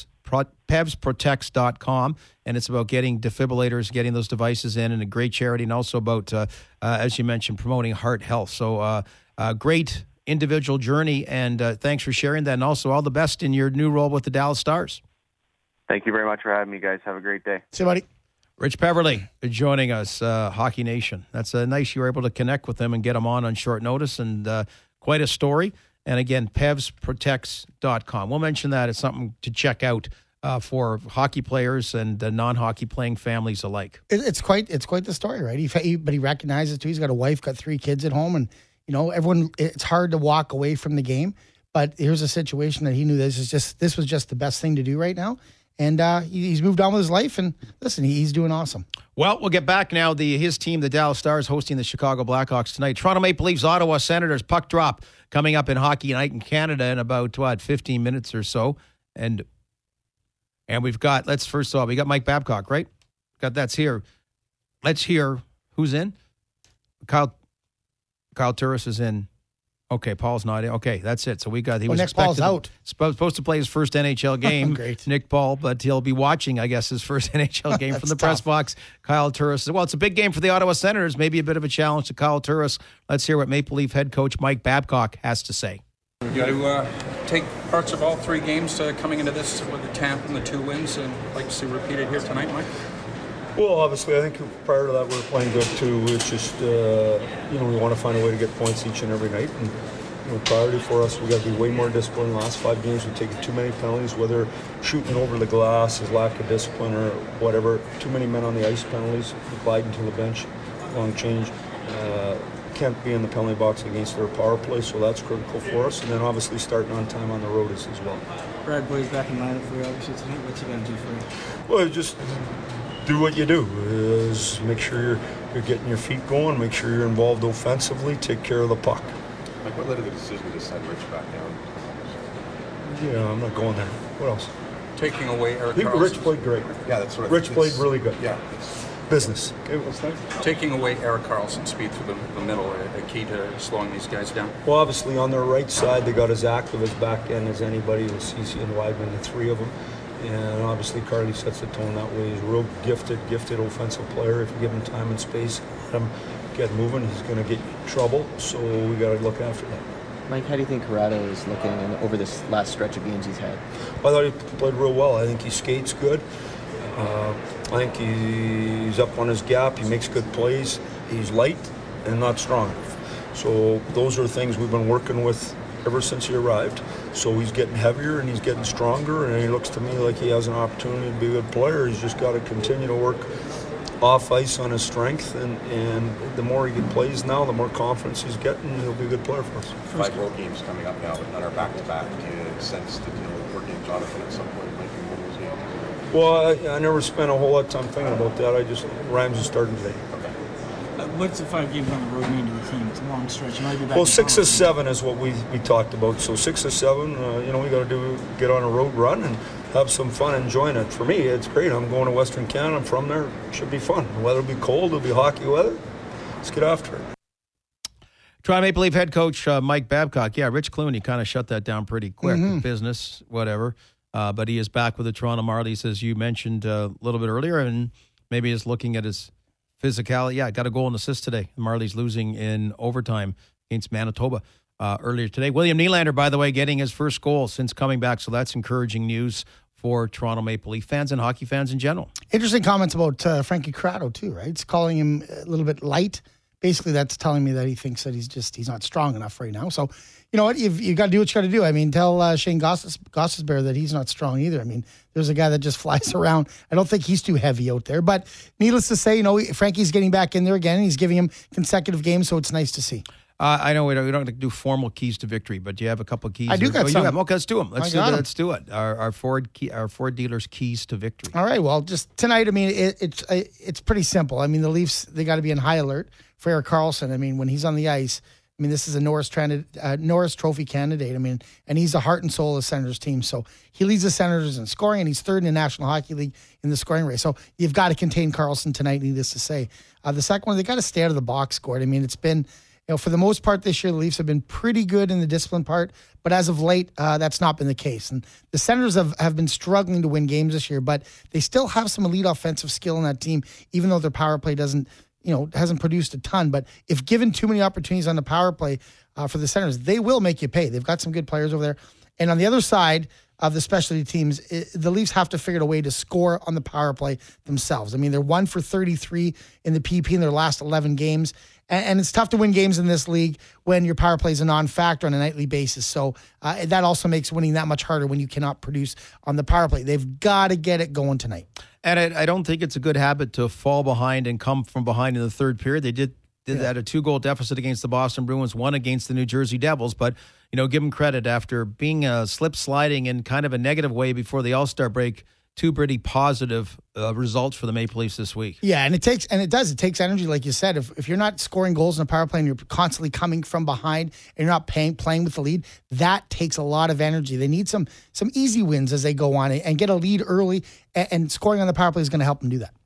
PevsProtects.com, and it's about getting defibrillators, getting those devices in, and a great charity, and also about, as you mentioned, promoting heart health. So great individual journey, and thanks for sharing that, and also all the best in your new role with the Dallas Stars. Thank you very much for having me, guys. Have a great day. See you, buddy. Rich Peverley joining us, Hockey Nation. That's nice you were able to connect with them and get them on short notice, and quite a story. And again, PevsProtects.com. We'll mention that as something to check out for hockey players and non-hockey playing families alike. It's quite the story, right? But he recognizes too. He's got a wife, got 3 kids at home, and everyone. It's hard to walk away from the game, but here's a situation that he knew this was just the best thing to do right now, and he's moved on with his life. And listen, he's doing awesome. Well, we'll get back now. His team, the Dallas Stars, hosting the Chicago Blackhawks tonight. Toronto Maple Leafs, Ottawa Senators, puck drop coming up in Hockey Night in Canada in about 15 minutes or so, and we've got, first of all, we got Mike Babcock, right? That's here. Let's hear who's in. Kyle Turris is in. Okay, Paul's not in. Okay, that's it. So we got, Nick Paul's out. Supposed to play his first NHL game. Great. Nick Paul, but he'll be watching, I guess, his first NHL game from the press box. Kyle Turris. Well, it's a big game for the Ottawa Senators. Maybe a bit of a challenge to Kyle Turris. Let's hear what Maple Leaf head coach Mike Babcock has to say. You got to take parts of all 3 games coming into this with the Tampa and the 2 wins, and I'd like to see repeated here tonight, Mike. Well, obviously, I think prior to that we were playing good too. It's just we want to find a way to get points each and every night. And priority for us, we got to be way more disciplined. The last 5 games we've taken too many penalties, whether shooting over the glass is lack of discipline or whatever. Too many men on the ice penalties, gliding to the bench, long change. Can't be in the penalty box against their power play, so that's critical for us. And then obviously starting on time on the road as well. Brad Boyd's back in lineup for you obviously tonight. What's he going to do for you? Well, just do what you do. Is make sure you're getting your feet going, make sure you're involved offensively, take care of the puck. Like, what led to the decision to send Rich back down? Yeah, I'm not going there. What else? Taking away Erik Karlsson. Rich played great. Yeah, that's what Rich played really good. Yeah. Business. Okay, what's next? Taking away Erik Karlsson's speed through the middle, a key to slowing these guys down. Well, obviously on their right side, they got as active as back end as anybody with Ceci and Weidman, the 3 of them. And obviously Carly sets the tone that way. He's a real gifted offensive player. If you give him time and space, let him get moving, he's going to get in trouble. So we got to look after that. Mike, how do you think Corrado is looking over this last stretch of games he's had? I thought he played real well. I think he skates good. I think he's up on his gap. He makes good plays. He's light and not strong enough. So those are things we've been working with ever since he arrived. So he's getting heavier and he's getting stronger, and he looks to me like he has an opportunity to be a good player. He's just got to continue to work off ice on his strength, and the more he plays now, the more confidence he's getting, he'll be a good player for us. 5 road games coming up now, but none are back-to-back. Do you sense that working Jonathan at some point might be one of those games? Well, I never spent a whole lot of time thinking about that. Rams is starting today. What's the 5 games on the road mean to the team? It's a long stretch. You might be back. Well, 6 or 7 is what we talked about. So 6 or 7, we got to get on a road run and have some fun enjoying it. For me, it's great. I'm going to Western Canada. I'm from there. It should be fun. The weather will be cold. It'll be hockey weather. Let's get after it. Toronto Maple Leaf head coach Mike Babcock. Yeah, Rich Clooney kind of shut that down pretty quick. Business, whatever. but he is back with the Toronto Marlies, as you mentioned a little bit earlier, and maybe is looking at his physicality. Yeah, got a goal and assist today. The Marlies losing in overtime against Manitoba earlier today. William Nylander, by the way, getting his first goal since coming back, so that's encouraging news for Toronto Maple Leaf fans and hockey fans in general. Interesting comments about Frankie Corrado too, right? It's calling him a little bit light. Basically, that's telling me that he thinks that he's not strong enough right now. So, you know what? You got to do what you got to do. I mean, tell Shane Gostisbehere that he's not strong either. I mean, there's a guy that just flies around. I don't think he's too heavy out there. But needless to say, Frankie's getting back in there again. He's giving him consecutive games, so it's nice to see. I know we don't do formal keys to victory, but do you have a couple of keys? I do got some. Okay, let's do them. Let's do it. Our Ford dealers' keys to victory. All right. Well, just tonight, I mean, it's pretty simple. I mean, the Leafs, they got to be in high alert for Erik Karlsson. I mean, when he's on the ice, I mean, this is a Norris Trophy candidate. I mean, and he's the heart and soul of the Senators team. So he leads the Senators in scoring, and he's third in the National Hockey League in the scoring race. So you've got to contain Karlsson tonight, needless to say. The second one, they got to stay out of the box score. I mean, it's been... for the most part this year, the Leafs have been pretty good in the discipline part, but as of late, that's not been the case. And the Senators have been struggling to win games this year, but they still have some elite offensive skill in that team, even though their power play hasn't produced a ton. But if given too many opportunities on the power play for the Senators, they will make you pay. They've got some good players over there. And on the other side of the specialty teams, the Leafs have to figure out a way to score on the power play themselves. I mean, they're 1 for 33 in the PP in their last 11 games. And it's tough to win games in this league when your power play is a non-factor on a nightly basis. So that also makes winning that much harder when you cannot produce on the power play. They've got to get it going tonight. And I don't think it's a good habit to fall behind and come from behind in the third period. They did that, a 2-goal deficit against the Boston Bruins, 1 against the New Jersey Devils. But, give them credit after being slip-sliding in kind of a negative way before the All-Star break. 2 pretty positive results for the Maple Leafs this week. Yeah, and it takes energy, like you said. If you're not scoring goals in a power play and you're constantly coming from behind and you're not playing with the lead, that takes a lot of energy. They need some easy wins as they go on and get a lead early, and scoring on the power play is going to help them do that.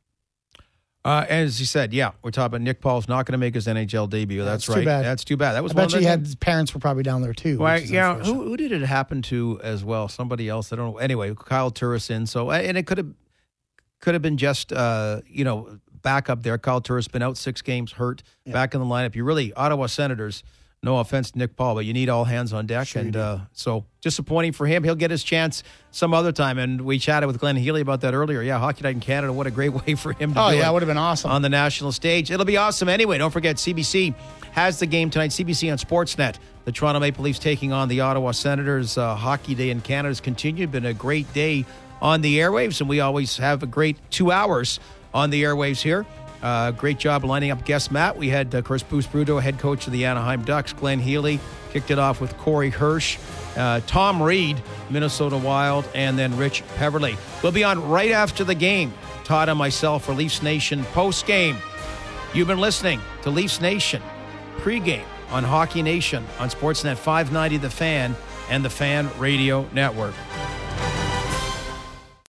As you said, we're talking about Nick Paul's not going to make his NHL debut. That's right. Too bad. That's too bad. That was. I bet you his parents were probably down there too. Well, who did it happen to as well? Somebody else. I don't know. Anyway, Kyle Turris in. So, and it could have been just backup there. Kyle Turris been out 6 games, hurt, back in the lineup. You really Ottawa Senators. No offense to Nick Paul, but you need all hands on deck. Sure, and so disappointing for him. He'll get his chance some other time. And we chatted with Glenn Healy about that earlier. Yeah, Hockey Night in Canada, what a great way for him to do it. It would have been awesome. On the national stage. It'll be awesome anyway. Don't forget, CBC has the game tonight. CBC on Sportsnet. The Toronto Maple Leafs taking on the Ottawa Senators. Hockey Day in Canada has continued. Been a great day on the airwaves, and we always have a great 2 hours on the airwaves here. Great job lining up guest Matt. We had, of course, Bruce Bruto, head coach of the Anaheim Ducks. Glenn Healy kicked it off with Corey Hirsch, Tom Reed, Minnesota Wild, and then Rich Peverley. We'll be on right after the game. Todd and myself for Leafs Nation post-game. You've been listening to Leafs Nation pregame on Hockey Nation on Sportsnet 590 The Fan and the Fan Radio Network.